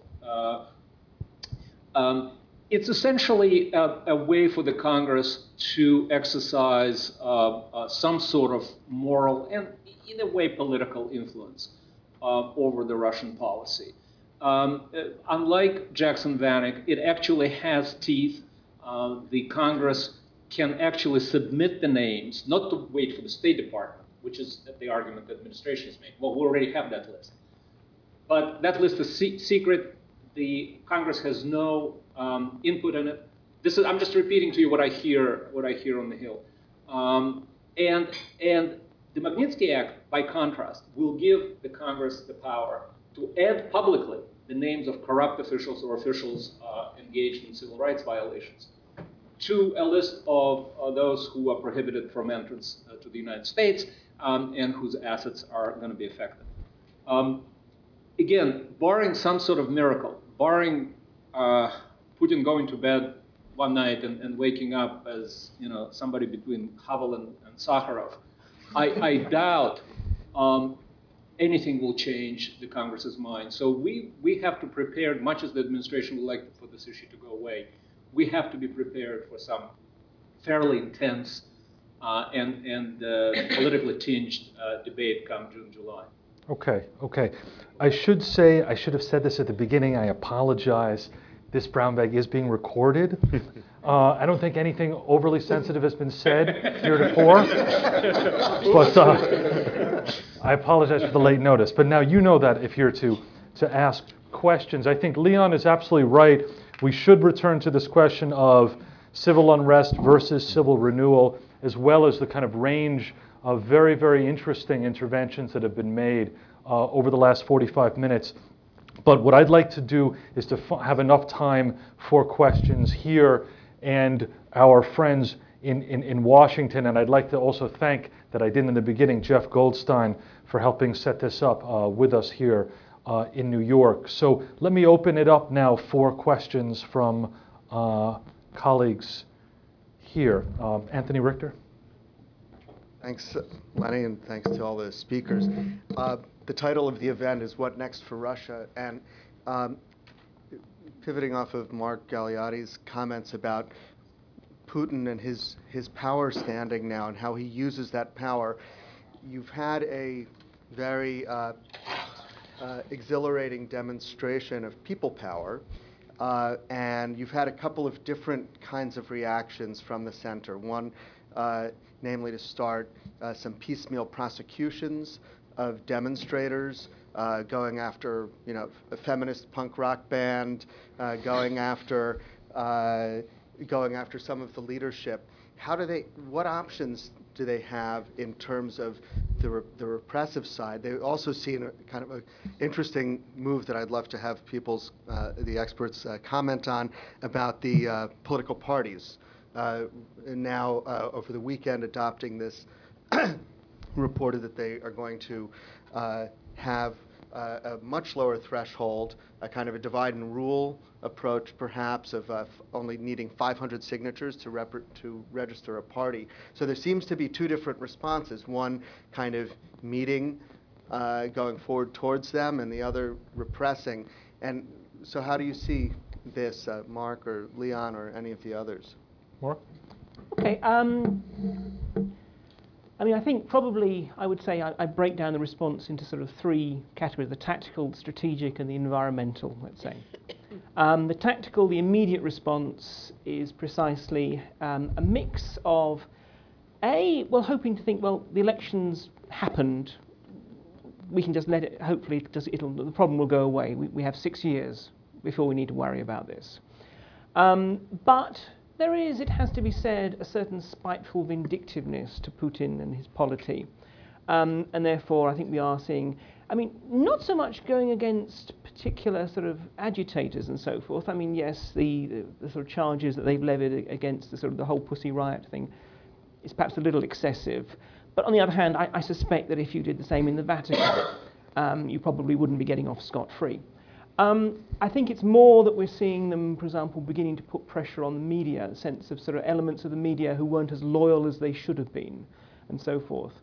It's essentially a way for the Congress to exercise some sort of moral and, in a way, political influence over the Russian policy. Unlike Jackson Vanik, it actually has teeth. The Congress can actually submit the names, not to wait for the State Department, which is the argument the administration is making. Well, we already have that list. But that list is secret. The Congress has no input in it. I'm just repeating to you what I hear on the Hill. And the Magnitsky Act, by contrast, will give the Congress the power to add publicly the names of corrupt officials or officials engaged in civil rights violations to a list of those who are prohibited from entrance to the United States and whose assets are going to be affected. Again, barring some sort of miracle, barring Putin going to bed one night and waking up as somebody between Havel and Sakharov, I doubt anything will change the Congress's mind. So we have to prepare, much as the administration would like for this issue to go away, we have to be prepared for some fairly intense and politically tinged debate come June, July. Okay. I should have said this at the beginning. I apologize. this brown bag is being recorded. I don't think anything overly sensitive has been said heretofore, but I apologize for the late notice. But now you know that if you're to ask questions. I think Leon is absolutely right. We should return to this question of civil unrest versus civil renewal, as well as the kind of range of very, very interesting interventions that have been made over the last 45 minutes. But what I'd like to do is to have enough time for questions here and our friends in Washington. And I'd like to also thank, that I did in the beginning, Jeff Goldstein for helping set this up with us here in New York. So let me open it up now for questions from colleagues here. Anthony Richter. Thanks, Lenny, and thanks to all the speakers. The title of the event is What Next for Russia? And pivoting off of Mark Galeotti's comments about Putin and his power standing now and how he uses that power, you've had a very exhilarating demonstration of people power, and you've had a couple of different kinds of reactions from the center. One, namely to start some piecemeal prosecutions of demonstrators, going after, a feminist punk rock band, going after some of the leadership. What options do they have in terms of the repressive side? They also see a kind of an interesting move that I'd love to have the experts comment on, about the political parties. Now, over the weekend, adopting this, reported that they are going to have a much lower threshold, a kind of a divide and rule approach, perhaps, of only needing 500 signatures to register a party. So there seems to be two different responses: one kind of meeting, going forward towards them, and the other repressing. And so how do you see this, Mark or Leon or any of the others? Mark? Okay. I think probably I would say I break down the response into sort of three categories: the tactical, the strategic, and the environmental, let's say. The tactical, the immediate response is precisely a mix of, hoping to think, the elections happened, we can just let it, hopefully the problem will go away. We have 6 years before we need to worry about this. But there is, it has to be said, a certain spiteful vindictiveness to Putin and his polity. And therefore, I think we are seeing, not so much going against particular sort of agitators and so forth. Yes, the sort of charges that they've levied against the whole Pussy Riot thing is perhaps a little excessive. But on the other hand, I suspect that if you did the same in the Vatican, you probably wouldn't be getting off scot-free. I think it's more that we're seeing them, for example, beginning to put pressure on the media, a sense of sort of elements of the media who weren't as loyal as they should have been, and so forth.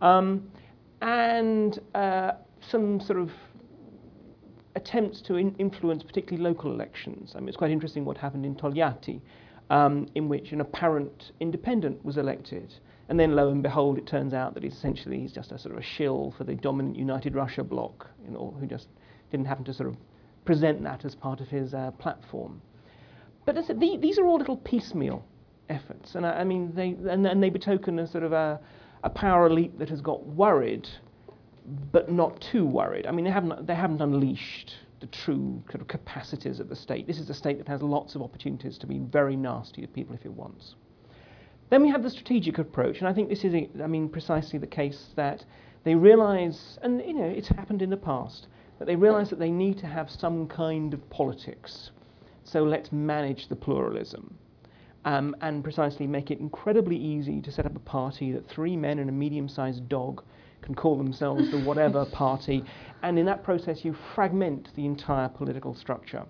And some sort of attempts to influence particularly local elections. It's quite interesting what happened in Togliatti, in which an apparent independent was elected. And then, lo and behold, it turns out that he's just a sort of a shill for the dominant United Russia bloc, who just didn't happen to sort of present that as part of his platform. But as I said, these are all little piecemeal efforts, and they betoken a sort of a power elite that has got worried, but not too worried. They haven't unleashed the true kind of capacities of the state. This is a state that has lots of opportunities to be very nasty to people if it wants. Then we have the strategic approach, and I think this is, precisely the case that they realise, and it's happened in the past, that they realise that they need to have some kind of politics. So let's manage the pluralism, and precisely make it incredibly easy to set up a party that 3 men and a medium-sized dog can call themselves the whatever party, and in that process you fragment the entire political structure.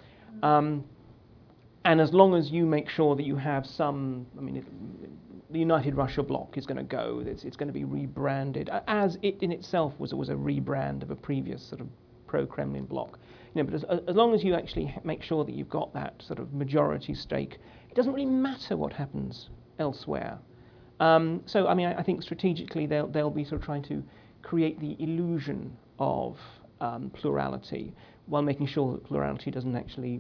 And as long as you make sure that you have some, the United Russia bloc is going to go, it's going to be rebranded, as it in itself was a rebrand of a previous sort of pro-Kremlin bloc. But as long as you actually make sure that you've got that sort of majority stake, it doesn't really matter what happens elsewhere. So I think strategically they'll be sort of trying to create the illusion of plurality, while making sure that plurality doesn't actually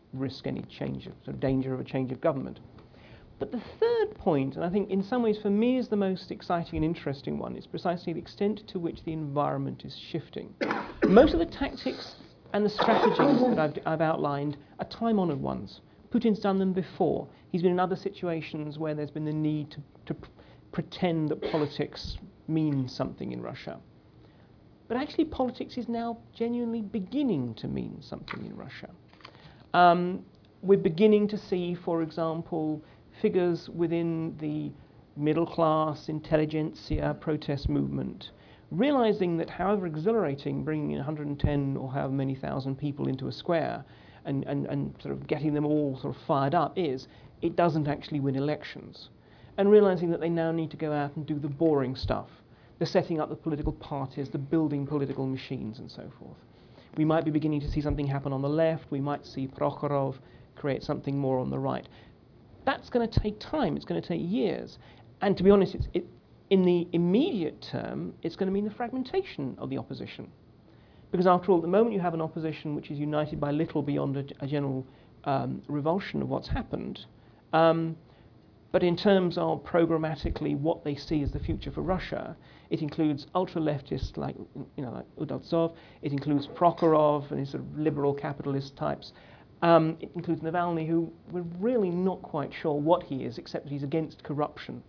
risk any change, sort of danger of a change of government. But the third point, and I think in some ways for me is the most exciting and interesting one, is precisely the extent to which the environment is shifting. Most of the tactics and the strategies that I've outlined are time-honoured ones. Putin's done them before. He's been in other situations where there's been the need to pretend that politics means something in Russia. But actually politics is now genuinely beginning to mean something in Russia. We're beginning to see, for example, figures within the middle class, intelligentsia protest movement, realizing that however exhilarating bringing in 110 or however many thousand people into a square and sort of getting them all sort of fired up is, it doesn't actually win elections. And realizing that they now need to go out and do the boring stuff, the setting up the political parties, the building political machines and so forth. We might be beginning to see something happen on the left. We might see Prokhorov create something more on the right. That's going to take time. It's going to take years. And to be honest, in the immediate term, it's going to mean the fragmentation of the opposition. Because after all, at the moment you have an opposition which is united by little beyond a general revulsion of what's happened. But in terms of programmatically what they see as the future for Russia, it includes ultra-leftists like Udaltsov, it includes Prokhorov and his sort of liberal capitalist types. It includes Navalny, who we're really not quite sure what he is, except that he's against corruption.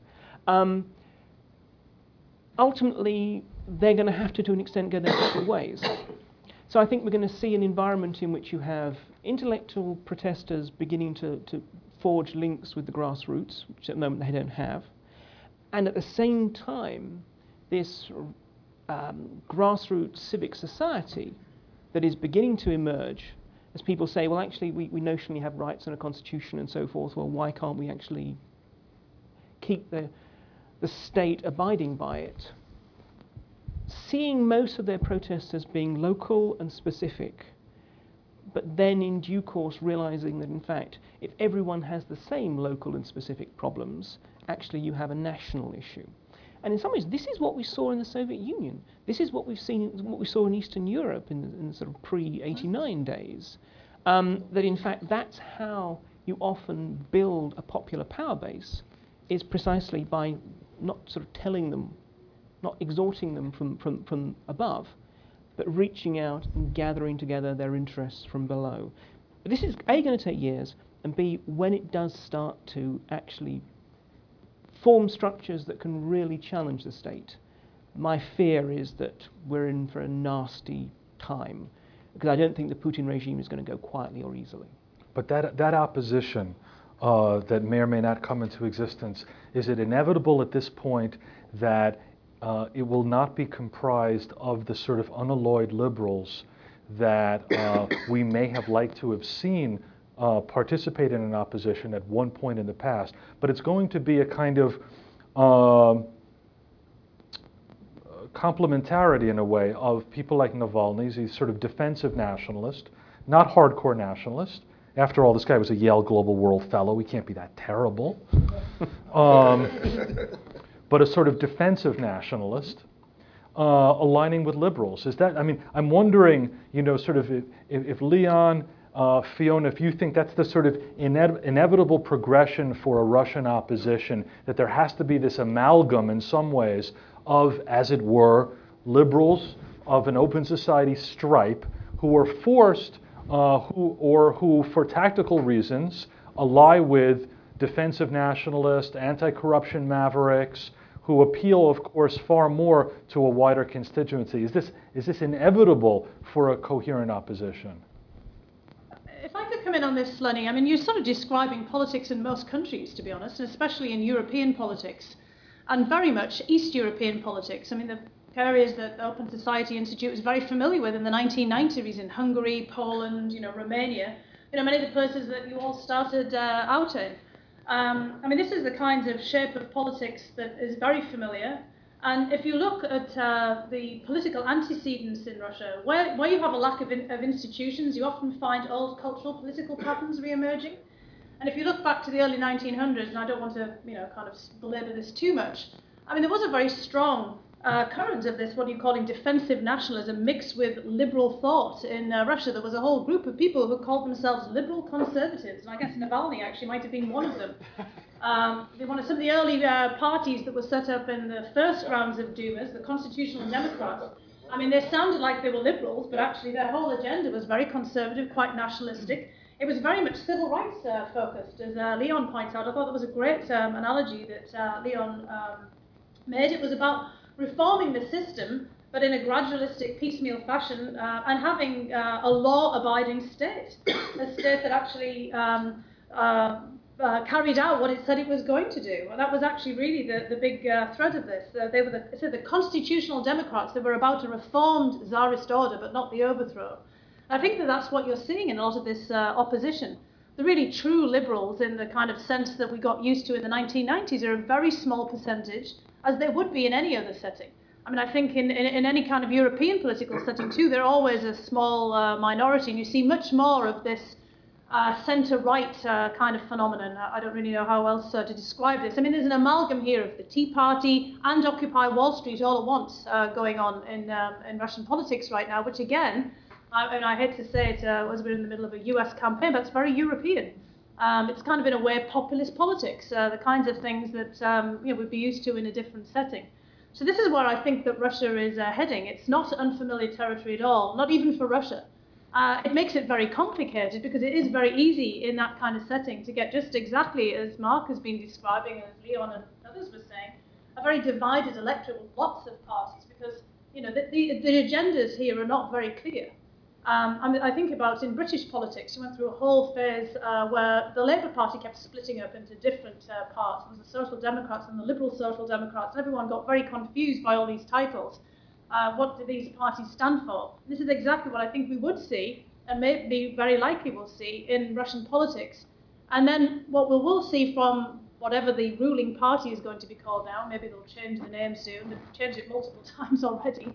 Ultimately, they're going to have to an extent, go their separate ways. So I think we're going to see an environment in which you have intellectual protesters beginning to forge links with the grassroots, which at the moment they don't have. And at the same time, this grassroots civic society that is beginning to emerge as people say, well, actually, we notionally have rights and a constitution and so forth. Well, why can't we actually keep the state abiding by it? Seeing most of their protests as being local and specific, but then in due course realizing that, in fact, if everyone has the same local and specific problems, actually you have a national issue. And in some ways, this is what we saw in the Soviet Union. This is what we saw in Eastern Europe in the sort of pre-89 days. That in fact, that's how you often build a popular power base, is precisely by not sort of telling them, not exhorting them from above, but reaching out and gathering together their interests from below. But this is A, going to take years, and B, when it does start to actually form structures that can really challenge the state, my fear is that we're in for a nasty time, because I don't think the Putin regime is going to go quietly or easily. But that opposition that may or may not come into existence, is it inevitable at this point that it will not be comprised of the sort of unalloyed liberals that we may have liked to have seen participate in an opposition at one point in the past, but it's going to be a kind of complementarity in a way of people like Navalny. He's sort of defensive nationalist, not hardcore nationalist. After all, this guy was a Yale Global World Fellow. He can't be that terrible. But a sort of defensive nationalist, aligning with liberals. Is that, I mean, I'm wondering, you know, sort of if Leon, Fiona, if you think that's the sort of inevitable progression for a Russian opposition, that there has to be this amalgam in some ways of, as it were, liberals of an open society stripe who are forced, who for tactical reasons ally with defensive nationalists, anti-corruption mavericks, who appeal, of course, far more to a wider constituency. Is this inevitable for a coherent opposition? If I could come in on this, Lenny, I mean, you're sort of describing politics in most countries, to be honest, and especially in European politics, and very much East European politics. I mean, the areas that the Open Society Institute was very familiar with in the 1990s in Hungary, Poland, Romania, many of the places that you all started out in. I mean, this is the kinds of shape of politics that is very familiar. And if you look at the political antecedents in Russia, where you have a lack of institutions, you often find old cultural political patterns re-emerging. And if you look back to the early 1900s, and I don't want to kind of belabor this too much, I mean, there was a very strong current of this, what you're calling defensive nationalism, mixed with liberal thought in Russia. There was a whole group of people who called themselves liberal conservatives, and I guess Navalny actually might have been one of them. They wanted some of the early parties that were set up in the first rounds of Dumas, the Constitutional Democrats. I mean, they sounded like they were liberals, but actually their whole agenda was very conservative, quite nationalistic. It was very much civil rights focused, as Leon points out. I thought that was a great analogy that Leon made. It was about reforming the system, but in a gradualistic, piecemeal fashion, and having a law-abiding state, a state that actually carried out what it said it was going to do. And that was actually really the big thread of this. They were the constitutional Democrats that were about a reformed Tsarist order, but not the overthrow. I think that that's what you're seeing in a lot of this opposition. The really true liberals, in the kind of sense that we got used to in the 1990s, are a very small percentage, as they would be in any other setting. I mean, I think in any kind of European political setting too, they're always a small minority, and you see much more of this centre-right kind of phenomenon. I don't really know how else to describe this. I mean, there's an amalgam here of the Tea Party and Occupy Wall Street all at once going on in Russian politics right now, which again, and I hate to say it, as we're in the middle of a US campaign, but it's very European. It's kind of, in a way, populist politics, the kinds of things that we'd be used to in a different setting. So this is where I think that Russia is heading. It's not unfamiliar territory at all, not even for Russia. It makes it very complicated because it is very easy in that kind of setting to get just exactly as Mark has been describing, as Leon and others were saying, a very divided electorate with lots of parties, because the agendas here are not very clear. I think about in British politics, you went through a whole phase where the Labour Party kept splitting up into different parts. There was the Social Democrats and the Liberal Social Democrats, and everyone got very confused by all these titles. What do these parties stand for? This is exactly what I think we would see, and maybe very likely we'll see in Russian politics. And then what we will see from whatever the ruling party is going to be called now, maybe they'll change the name soon, they've changed it multiple times already,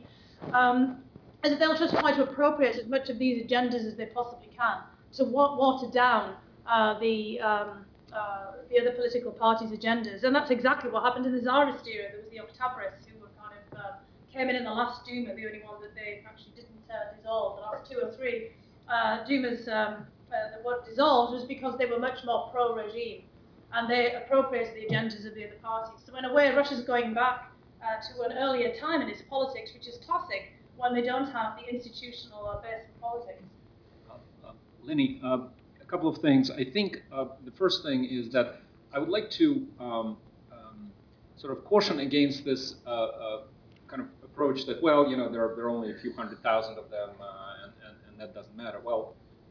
is that they'll just try to appropriate as much of these agendas as they possibly can to water down the other political parties' agendas. And that's exactly what happened in the Tsarist era. There was the Oktyabrists who were kind of came in the last Duma, the only one that they actually didn't dissolve. The last 2 or 3 Dumas that were dissolved was because they were much more pro-regime, and they appropriated the agendas of the other parties. So in a way, Russia's going back to an earlier time in its politics, which is classic, when they don't have the institutional base of politics. Lenny, a couple of things. I think the first thing is that I would like to sort of caution against this kind of approach that, well, there are only a few 100,000 of them, and that doesn't matter. Well,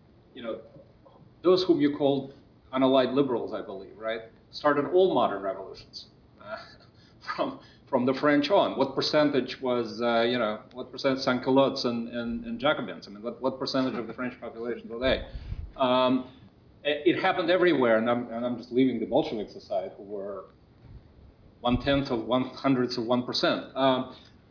those whom you called unallied liberals, I believe, right, started all modern revolutions from the French on. What percentage was, what percent sans-culottes and Jacobins? I mean, what percentage of the French population were they? It happened everywhere, and I'm just leaving the Bolsheviks aside, who were 1/10 of 1/100th of 1%.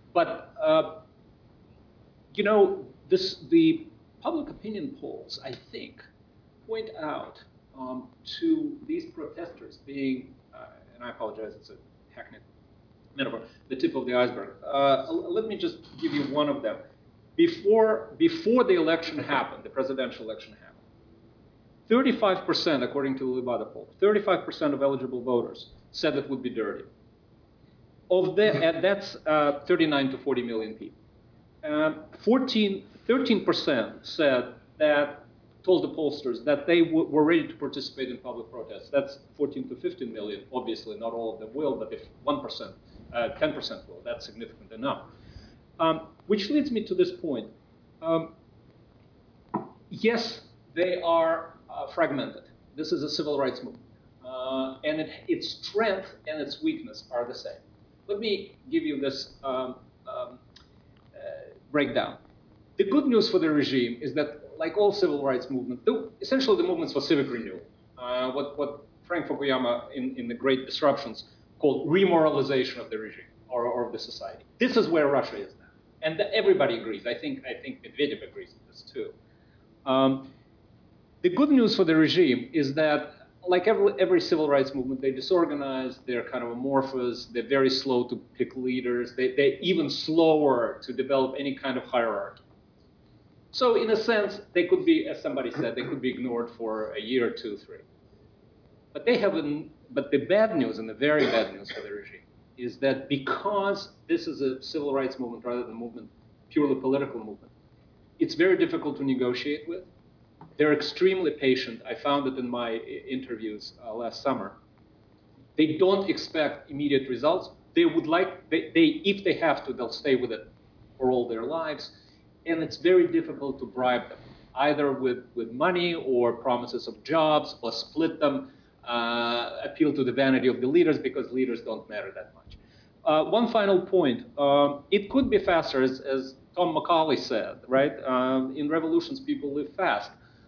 The public opinion polls, I think, point out to these protesters being, and I apologize, it's a hackneyed metaphor, the tip of the iceberg. Let me just give you one of them. Before the election happened, the presidential election happened, 35%, according to the Levada poll, 35% of eligible voters said it would be dirty. Of that, and that's 39 to 40 million people. 13% said that, told the pollsters that they were ready to participate in public protests. That's 14 to 15 million. Obviously, not all of them will, but if 1%, 10% will, that's significant enough. Which leads me to this point. Yes, they are fragmented. This is a civil rights movement. And its strength and its weakness are the same. Let me give you this breakdown. The good news for the regime is that, like all civil rights movements, essentially the movements for civic renewal, what Frank Fukuyama in The Great Disruptions called remoralization of the regime or of the society. This is where Russia is now. And everybody agrees. I think Medvedev agrees with this too. The good news for the regime is that like every civil rights movement, they're disorganized, they're kind of amorphous, they're very slow to pick leaders, they're even slower to develop any kind of hierarchy. So in a sense, they could be, as somebody said, they could be ignored for a year, 2, 3. But but the bad news, and the very bad news for the regime, is that because this is a civil rights movement rather than a movement, purely political movement, it's very difficult to negotiate with. They're extremely patient. I found it in my interviews last summer. They don't expect immediate results. They would like, if they have to, they'll stay with it for all their lives. And it's very difficult to bribe them, either with money or promises of jobs, or split them, appeal to the vanity of the leaders, because leaders don't matter that much. One final point. It could be faster, as Tom Macaulay said, right? In revolutions, people live fast.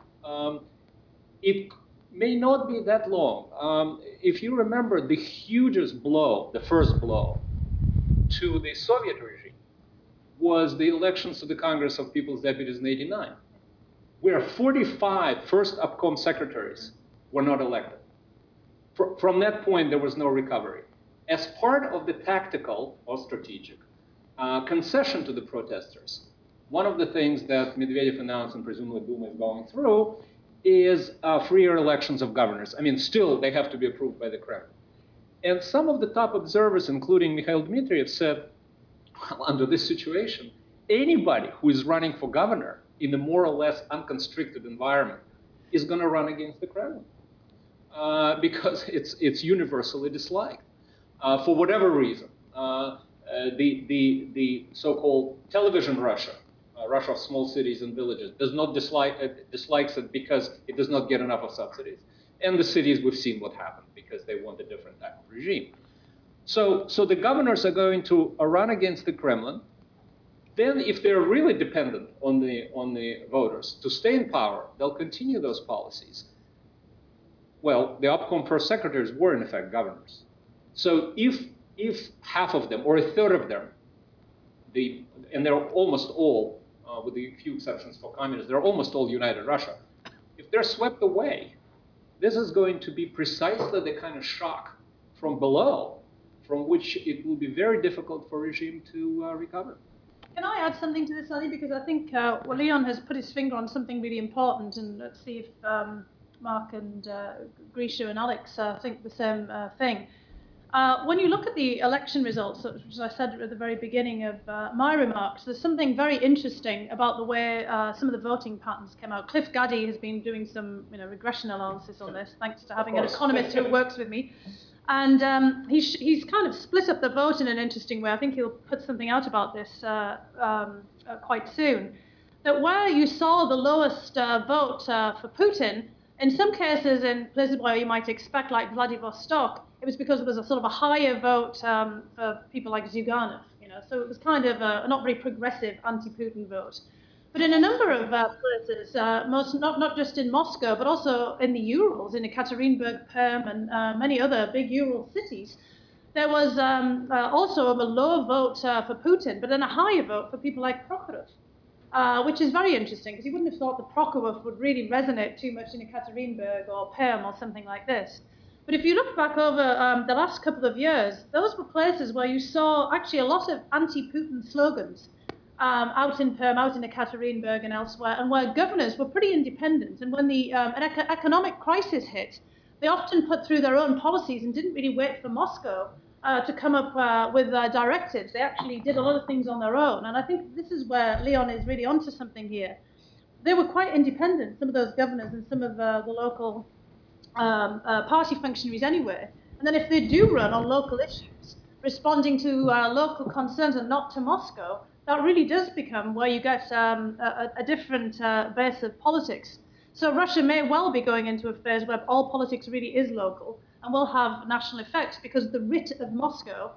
It may not be that long. If you remember, the hugest blow, the first blow to the Soviet regime, was the elections to the Congress of People's Deputies in '89, where 45 first obcom secretaries were not elected. From that point, there was no recovery. As part of the tactical or strategic concession to the protesters, one of the things that Medvedev announced, and presumably Duma is going through, is freer elections of governors. I mean, still, they have to be approved by the Kremlin. And some of the top observers, including Mikhail Dmitriev, said, well, under this situation, anybody who is running for governor in a more or less unconstricted environment is going to run against the Kremlin because it's universally disliked for whatever reason. The so-called television Russia, Russia of small cities and villages, does not dislikes it because it does not get enough of subsidies. And the cities, we've seen what happened because they want a different type of regime. So the governors are going to run against the Kremlin. Then, if they're really dependent on the voters to stay in power, they'll continue those policies. Well, the obcom first secretaries were in effect governors. So if half of them or a third of them, and they're almost all, with a few exceptions for communists, they're almost all United Russia. If they're swept away, this is going to be precisely the kind of shock from below from which it will be very difficult for a regime to recover. Can I add something to this, Ali? Because I think Leon has put his finger on something really important, and let's see if Mark and Grisha and Alex think the same thing. When you look at the election results, which I said at the very beginning of my remarks, there's something very interesting about the way some of the voting patterns came out. Cliff Gaddy has been doing some regression analysis on this, thanks to having an economist who works with me. And he's kind of split up the vote in an interesting way. I think he'll put something out about this quite soon. That where you saw the lowest vote for Putin, in some cases in places where you might expect, like Vladivostok, it was because there was a sort of a higher vote for people like Zyuganov. So it was kind of a not very progressive anti-Putin vote. But in a number of places, not just in Moscow, but also in the Urals, in Ekaterinburg, Perm, and many other big Ural cities, there was also a lower vote for Putin, but then a higher vote for people like Prokhorov, which is very interesting, because you wouldn't have thought that Prokhorov would really resonate too much in Ekaterinburg or Perm or something like this. But if you look back over the last couple of years, those were places where you saw actually a lot of anti-Putin slogans. Out in Perm, out in Ekaterinburg and elsewhere, and where governors were pretty independent. And when the economic crisis hit, they often put through their own policies and didn't really wait for Moscow to come up with directives. They actually did a lot of things on their own. And I think this is where Leon is really onto something here. They were quite independent, some of those governors and some of the local party functionaries anyway. And then if they do run on local issues, responding to local concerns and not to Moscow, that really does become where you get a different base of politics. So Russia may well be going into a phase where all politics really is local and will have national effects, because the writ of Moscow,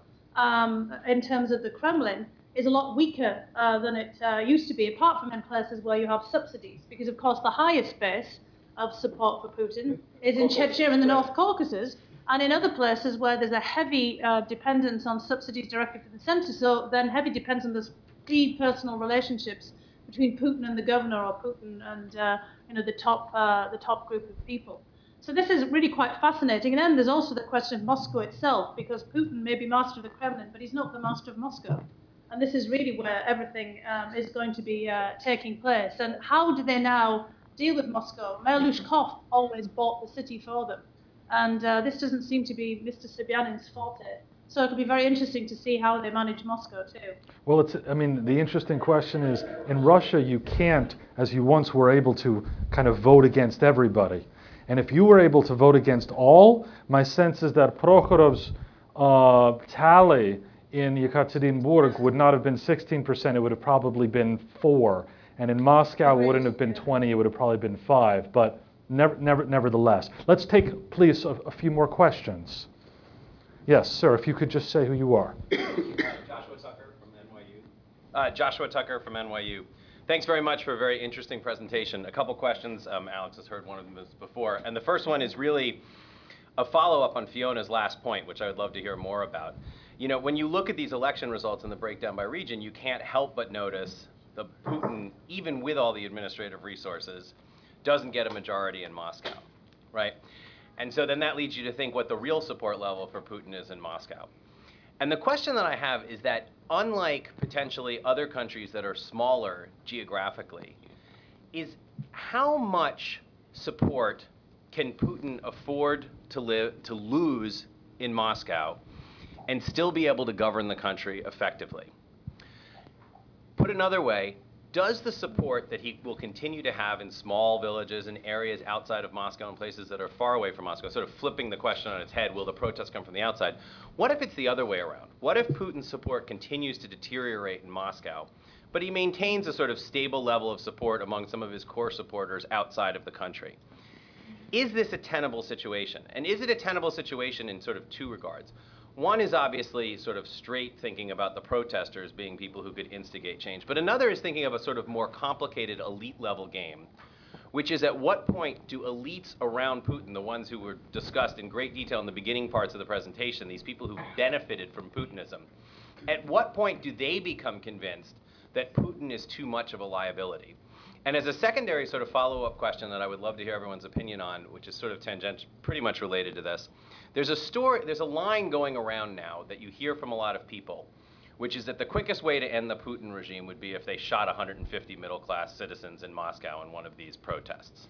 in terms of the Kremlin, is a lot weaker than it used to be, apart from in places where you have subsidies. Because, of course, the highest base of support for Putin is in Chechnya and the North Caucasus, and in other places where there's a heavy dependence on subsidies directly from the center. So then heavy dependence on those personal relationships between Putin and the governor, or Putin and the top group of people. So this is really quite fascinating. And then there's also the question of Moscow itself, because Putin may be master of the Kremlin, but he's not the master of Moscow. And this is really where everything is going to be taking place. And how do they now deal with Moscow? Mayor Lushkov always bought the city for them. And this doesn't seem to be Mr. Sobyanin's forte. So it'll be very interesting to see how they manage Moscow too. Well, I mean, the interesting question is, in Russia, you can't, as you once were able to, kind of vote against everybody. And if you were able to vote against all, my sense is that Prokhorov's tally in Yekaterinburg would not have been 16%, it would have probably been 4%. And in Moscow, it wouldn't have been 20%, it would have probably been 5%. But nevertheless. Let's take, please, a few more questions. Yes, sir, if you could just say who you are. Joshua Tucker from NYU. Joshua Tucker from NYU. Thanks very much for a very interesting presentation. A couple questions. Alex has heard one of them before. And the first one is really a follow-up on Fiona's last point, which I would love to hear more about. You know, when you look at these election results and the breakdown by region, you can't help but notice that Putin, even with all the administrative resources, doesn't get a majority in Moscow, right? And so then that leads you to think what the real support level for Putin is in Moscow. And the question that I have is that unlike potentially other countries that are smaller geographically, is how much support can Putin afford to lose in Moscow and still be able to govern the country effectively? Put another way, does the support that he will continue to have in small villages and areas outside of Moscow and places that are far away from Moscow, sort of flipping the question on its head, will the protests come from the outside? What if it's the other way around? What if Putin's support continues to deteriorate in Moscow, but he maintains a sort of stable level of support among some of his core supporters outside of the country? Is this a tenable situation? And is it a tenable situation in sort of two regards? One is obviously sort of straight thinking about the protesters being people who could instigate change. But another is thinking of a sort of more complicated elite level game, which is at what point do elites around Putin, the ones who were discussed in great detail in the beginning parts of the presentation, these people who benefited from Putinism, at what point do they become convinced that Putin is too much of a liability? And as a secondary sort of follow-up question that I would love to hear everyone's opinion on, which is sort of tangential, pretty much related to this, there's a line going around now that you hear from a lot of people, which is that the quickest way to end the Putin regime would be if they shot 150 middle-class citizens in Moscow in one of these protests.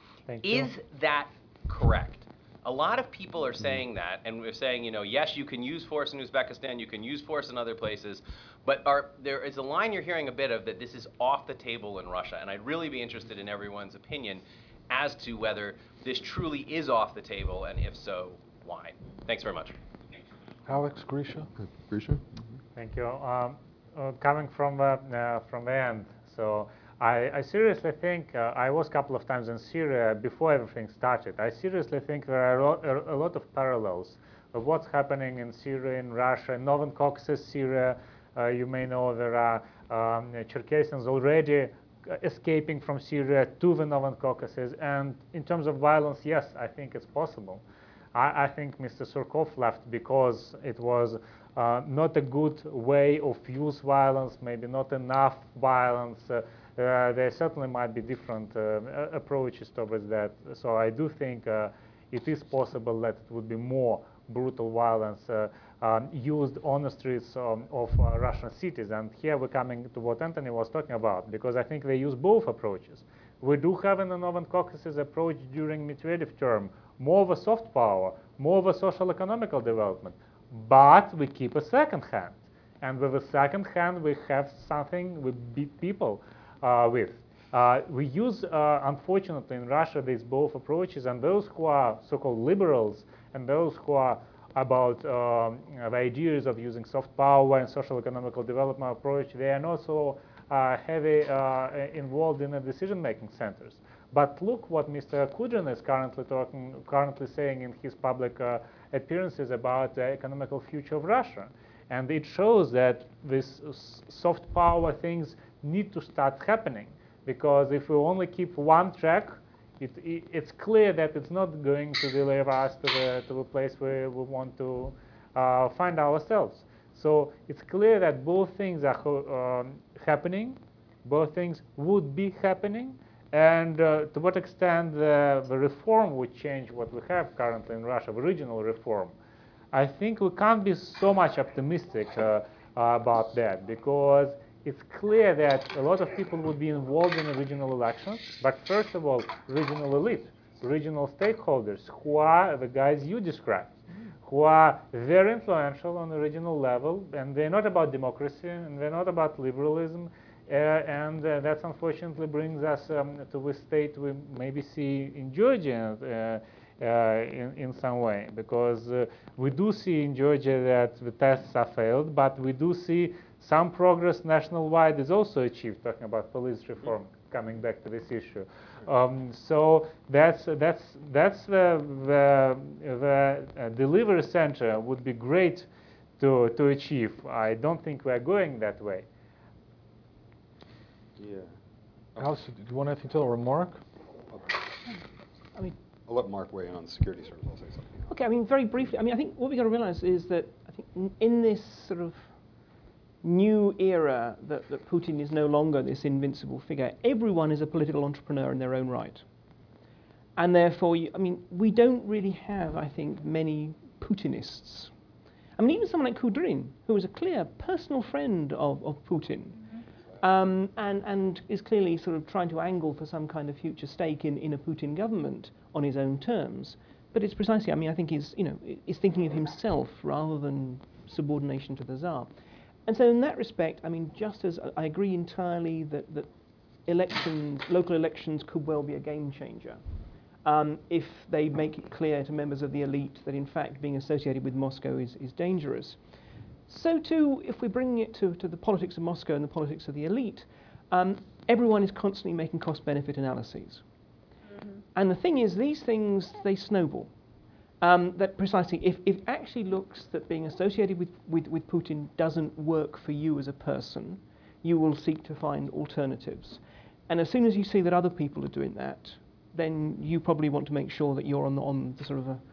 Is that correct? A lot of people are saying that, and we're saying, you know, yes, you can use force in Uzbekistan, you can use force in other places, but there is a line you're hearing a bit of that this is off the table in Russia, and I'd really be interested in everyone's opinion as to whether this truly is off the table, and if so, why? Thanks very much. Alex, Grisha? Grisha? Thank you. Coming from the end, so I seriously think, I was a couple of times in Syria before everything started. I seriously think there are a lot of parallels of what's happening in Syria, in Russia, in Northern Caucasus, Syria. You may know there are Cherkessians already escaping from Syria to the Northern Caucasus. And in terms of violence, yes, I think it's possible. I think Mr. Surkov left because it was not a good way of use violence, maybe not enough violence. There certainly might be different approaches towards that. So I do think it is possible that it would be more brutal violence used on the streets of Russian cities. And here we're coming to what Anthony was talking about, because I think they use both approaches. We do have in the Northern Caucasus approach during Medvedev term, more of a soft power, more of a social economical development, but we keep a second hand. And with a second hand, we have something we beat people with. We use, unfortunately, in Russia, these both approaches, and those who are so-called liberals and those who are about the ideas of using soft power and social economical development approach, they are not so heavy involved in the decision-making centers. But look what Mr. Kudrin is currently saying in his public appearances about the economical future of Russia. And it shows that this soft power things need to start happening, because if we only keep one track, it's clear that it's not going to deliver us to the place where we want to find ourselves. So it's clear that both things are happening, both things would be happening, and to what extent the reform would change what we have currently in Russia, the regional reform. I think we can't be so much optimistic about that, because it's clear that a lot of people would be involved in the regional elections, but first of all, regional elite, regional stakeholders, who are the guys you described, who are very influential on the regional level, and they're not about democracy, and they're not about liberalism, and that unfortunately brings us to the state we maybe see in Georgia in some way, because we do see in Georgia that the tests are failed, but we do see some progress national-wide is also achieved, talking about police reform, coming back to this issue. So that's the delivery center would be great to achieve. I don't think we're going that way. Yeah. Alex, do you want anything to remark? I mean, I'll let Mark weigh in on the security service. I'll say something. okay, I mean, very briefly, I mean, I think what we've got to realize is that I think in this sort of new era that Putin is no longer this invincible figure, everyone is a political entrepreneur in their own right. And therefore, I mean, we don't really have, I think, many Putinists. I mean, even someone like Kudrin, who is a clear personal friend of Putin, and is clearly sort of trying to angle for some kind of future stake in a Putin government on his own terms. But it's precisely, I mean, I think he's thinking of himself rather than subordination to the Tsar. And so in that respect, I mean, just as I agree entirely that local elections could well be a game changer if they make it clear to members of the elite that in fact being associated with Moscow is dangerous. So too, if we're bringing it to the politics of Moscow and the politics of the elite, everyone is constantly making cost-benefit analyses. And the thing is, these things, they snowball. That precisely, if it actually looks that being associated with Putin doesn't work for you as a person, you will seek to find alternatives. And as soon as you see that other people are doing that, then you probably want to make sure that you're on the sort of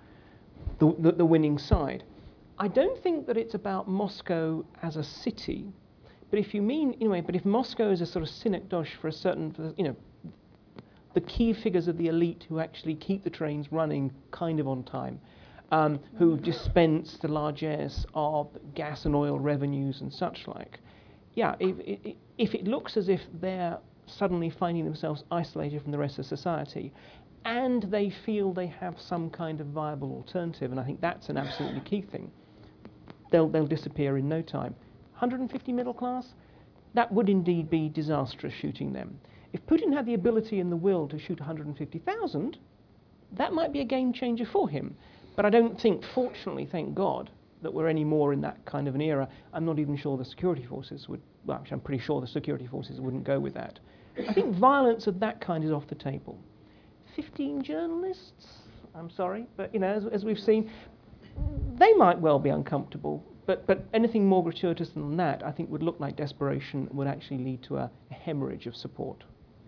the winning side. I don't think that it's about Moscow as a city, but if you mean, anyway, but if Moscow is a sort of synecdoche for a certain, you know, the key figures of the elite who actually keep the trains running kind of on time, who dispense the largesse of gas and oil revenues and such like. Yeah, if it looks as if they're suddenly finding themselves isolated from the rest of society, and they feel they have some kind of viable alternative, and I think that's an absolutely key thing, they'll disappear in no time. 150 middle class? That would indeed be disastrous, shooting them. If Putin had the ability and the will to shoot 150,000, that might be a game changer for him. But I don't think, fortunately, thank God, that we're any more in that kind of an era. I'm not even sure the security forces would, well, actually, I'm pretty sure the security forces wouldn't go with that. I think violence of that kind is off the table. 15 journalists? I'm sorry, but, you know, as we've seen, they might well be uncomfortable. But anything more gratuitous than that, I think, would look like desperation, would actually lead to a hemorrhage of support.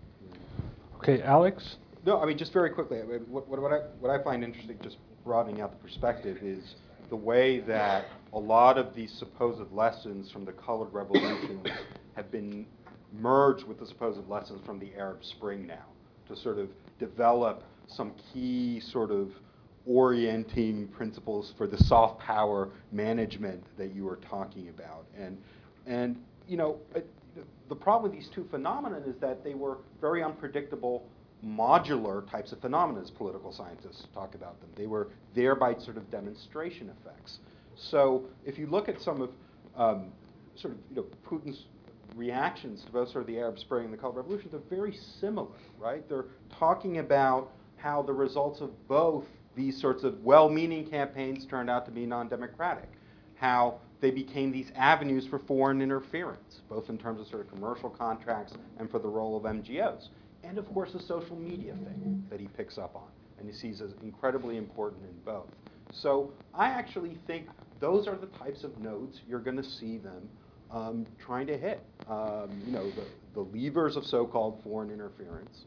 Okay, Alex? No, I mean, just very quickly, I mean, what I find interesting, just broadening out the perspective, is the way that a lot of these supposed lessons from the colored revolutions have been merged with the supposed lessons from the Arab Spring now, to sort of develop some key sort of orienting principles for the soft power management that you were talking about. And you know, the problem with these two phenomena is that they were very unpredictable, modular types of phenomena, as political scientists talk about them. They were there by sort of demonstration effects. So if you look at some of sort of, you know, Putin's reactions to both sort of the Arab Spring and the colored revolution, they're very similar, right? They're talking about how the results of both these sorts of well-meaning campaigns turned out to be non-democratic, how they became these avenues for foreign interference, both in terms of sort of commercial contracts and for the role of NGOs. And of course, the social media thing that he picks up on and he sees as incredibly important in both. So I actually think those are the types of nodes you're going to see them trying to hit. You know, the levers of so-called foreign interference,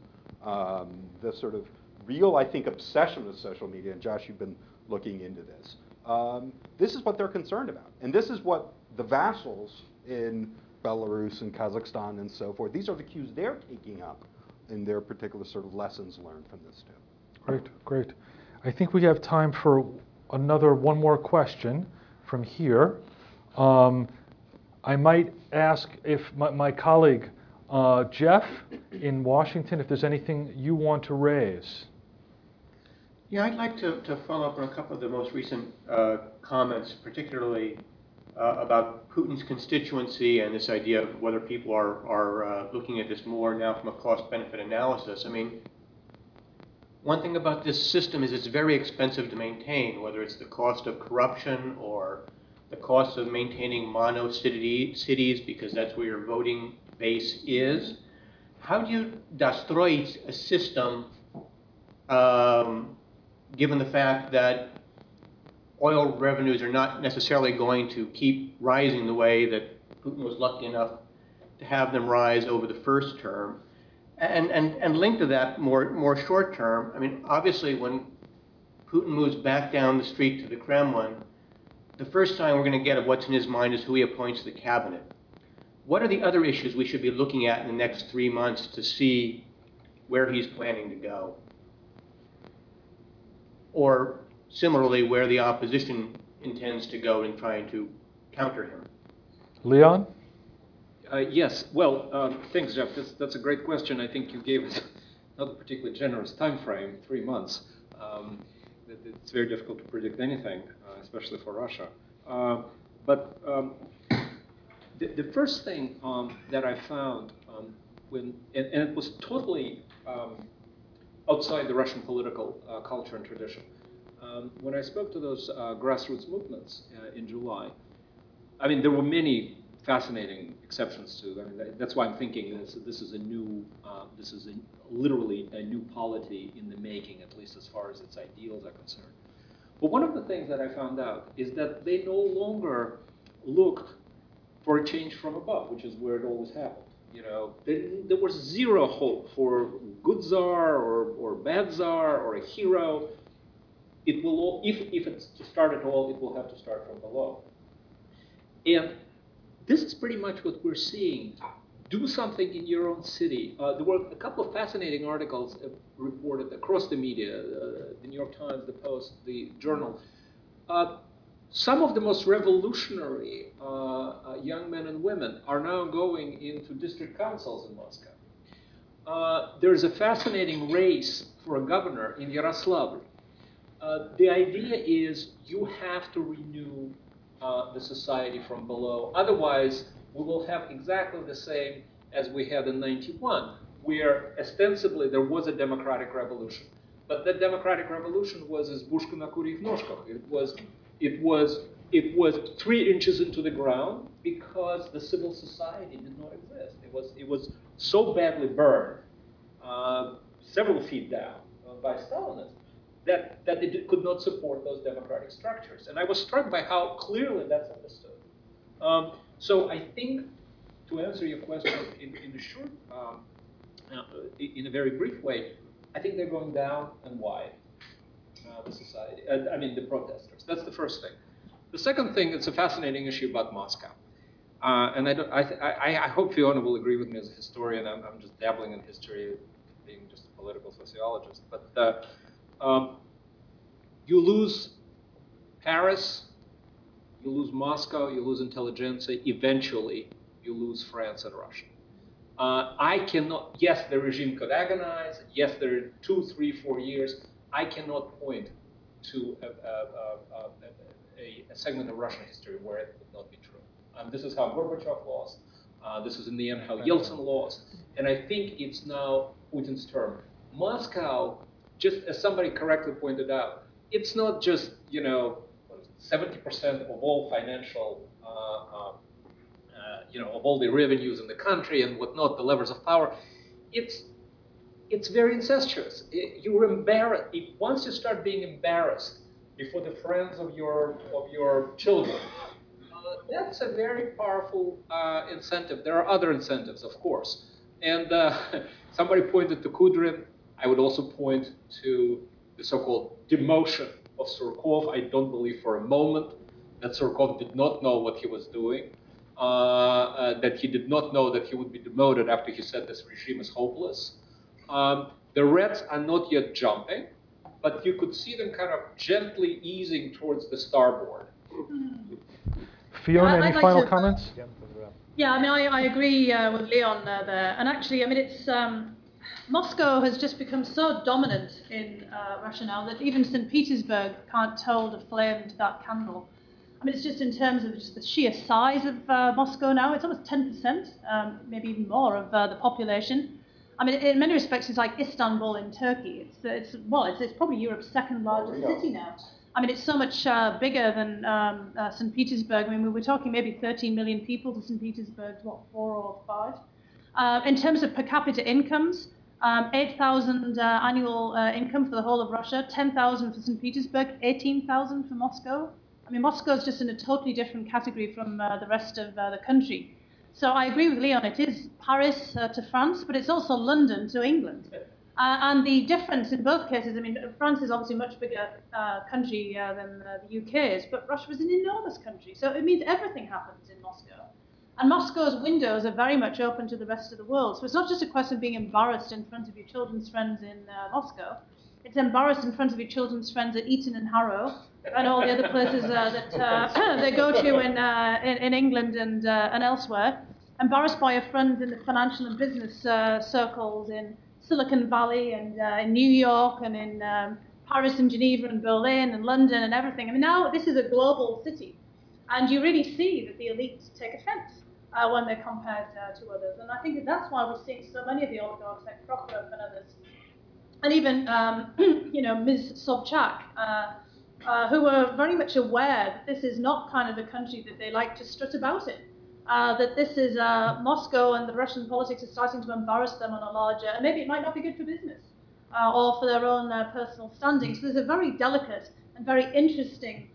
the sort of real, I think, obsession with social media, and Josh, you've been looking into this. This is what they're concerned about. And this is what the vassals in Belarus and Kazakhstan and so forth, these are the cues they're taking up in their particular sort of lessons learned from this too. Great, great. I think we have time for one more question from here. I might ask if my colleague, Jeff in Washington, if there's anything you want to raise. Yeah, I'd like to follow up on a couple of the most recent comments, particularly about Putin's constituency and this idea of whether people are looking at this more now from a cost-benefit analysis. I mean, one thing about this system is it's very expensive to maintain, whether it's the cost of corruption or the cost of maintaining mono-cities, because that's where your voting base is. How do you destroy a system given the fact that oil revenues are not necessarily going to keep rising the way that Putin was lucky enough to have them rise over the first term? And linked to that more short term, I mean, obviously when Putin moves back down the street to the Kremlin, the first sign we're going to get of what's in his mind is who he appoints to the cabinet. What are the other issues we should be looking at in the next 3 months to see where he's planning to go? Or similarly, where the opposition intends to go in trying to counter him? Leon? Yes. Well, thanks, Jeff. That's a great question. I think you gave us not a particularly generous time frame, 3 months. It's very difficult to predict anything, especially for Russia. But the first thing that I found and it was totally outside the Russian political culture and tradition. When I spoke to those grassroots movements in July, I mean, there were many fascinating exceptions to. I mean, that's why I'm thinking this is a new, literally a new polity in the making, at least as far as its ideals are concerned. But one of the things that I found out is that they no longer looked for a change from above, which is where it always happened. You know, there was zero hope for good czar or bad czar or a hero. It will all, if it's to start at all, it will have to start from below. And this is pretty much what we're seeing. Do something in your own city. There were a couple of fascinating articles reported across the media, the New York Times, the Post, the Journal. Some of the most revolutionary young men and women are now going into district councils in Moscow. There's a fascinating race for a governor in Yaroslavl. The idea is you have to renew the society from below. Otherwise, we will have exactly the same as we had in '91, where ostensibly there was a democratic revolution. But that democratic revolution was as Bushka na kurich noshkах. It was 3 inches into the ground because the civil society did not exist. It was so badly burned, several feet down by Stalinists, that it could not support those democratic structures. And I was struck by how clearly that's understood. So I think, to answer your question in a short, in a very brief way, I think they're going down and wide, the society, I mean the protesters. That's the first thing. The second thing, it's a fascinating issue about Moscow. And I hope Fiona will agree with me as a historian. I'm just dabbling in history, being just a political sociologist. But you lose Paris, you lose Moscow, you lose intelligentsia, eventually you lose France and Russia. I cannot, yes, the regime could agonize, yes, there are 2, 3, 4 years. I cannot point to a segment of Russian history where it would not be true. This is how Gorbachev lost. This is in the end how Yeltsin lost. And I think it's now Putin's term. Moscow, just as somebody correctly pointed out, it's not just, 70% of all financial, of all the revenues in the country and whatnot, the levers of power. It's very incestuous. You're embarrassed. Once you start being embarrassed before the friends of your children, that's a very powerful incentive. There are other incentives, of course. And somebody pointed to Kudrin. I would also point to the so-called demotion of Surkov. I don't believe for a moment that Surkov did not know what he was doing, that he did not know that he would be demoted after he said this regime is hopeless. The Reds are not yet jumping, but you could see them kind of gently easing towards the starboard. Fiona, any final comments? Yeah, I mean, I agree with Leon there. And actually, I mean, it's Moscow has just become so dominant in Russia now that even St. Petersburg can't hold a flame to that candle. I mean, it's just in terms of just the sheer size of Moscow now. It's almost 10%, maybe even more, of the population. I mean, in many respects, it's like Istanbul in Turkey. It's probably Europe's second largest city now. I mean, it's so much bigger than St. Petersburg. I mean, we're talking maybe 13 million people to St. Petersburg's, 4 or 5. In terms of per capita incomes, 8,000 annual income for the whole of Russia, 10,000 for St. Petersburg, 18,000 for Moscow. I mean, Moscow is just in a totally different category from the rest of the country. So I agree with Leon, it is Paris to France, but it's also London to England. And the difference in both cases, I mean, France is obviously a much bigger country than the UK is, but Russia is an enormous country. So it means everything happens in Moscow. And Moscow's windows are very much open to the rest of the world. So it's not just a question of being embarrassed in front of your children's friends in Moscow. It's embarrassed in front of your children's friends at Eton and Harrow and all the other places that they go to in England and elsewhere. Embarrassed by your friends in the financial and business circles in Silicon Valley and in New York and in Paris and Geneva and Berlin and London and everything. I mean, now this is a global city. And you really see that the elite take offense when they're compared to others. And I think that's why we're seeing so many of the oligarchs like Prokhorov and others. And even, Ms. Sobchak, who are very much aware that this is not kind of the country that they like to strut about in. That this is Moscow and the Russian politics are starting to embarrass them on a larger, and maybe it might not be good for business or for their own personal standing. So there's a very delicate and very interesting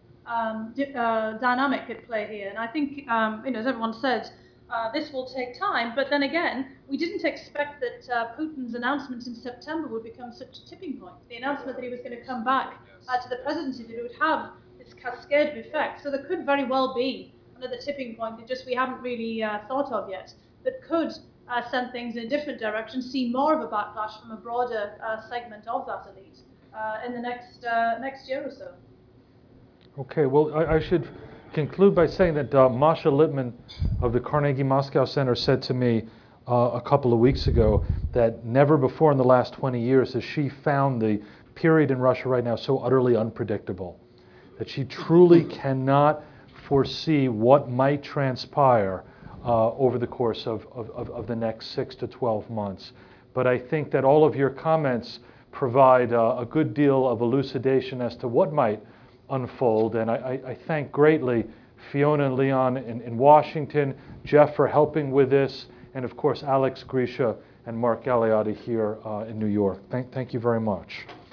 dynamic at play here. And I think, as everyone said, this will take time. But then again, we didn't expect that Putin's announcement in September would become such a tipping point. The announcement that he was going to come back to the presidency, that it would have this cascade of effects. So there could very well be another tipping point that just we haven't really thought of yet, that could send things in a different direction, see more of a backlash from a broader segment of that elite in the next year or so. Okay, well, I should conclude by saying that Masha Littman of the Carnegie Moscow Center said to me a couple of weeks ago that never before in the last 20 years has she found the period in Russia right now so utterly unpredictable, that she truly cannot foresee what might transpire over the course of the next 6 to 12 months. But I think that all of your comments provide a good deal of elucidation as to what might unfold. And I thank greatly Fiona and Leon in Washington, Jeff for helping with this, and of course Alex Grisha and Mark Galeotti here in New York. Thank you very much.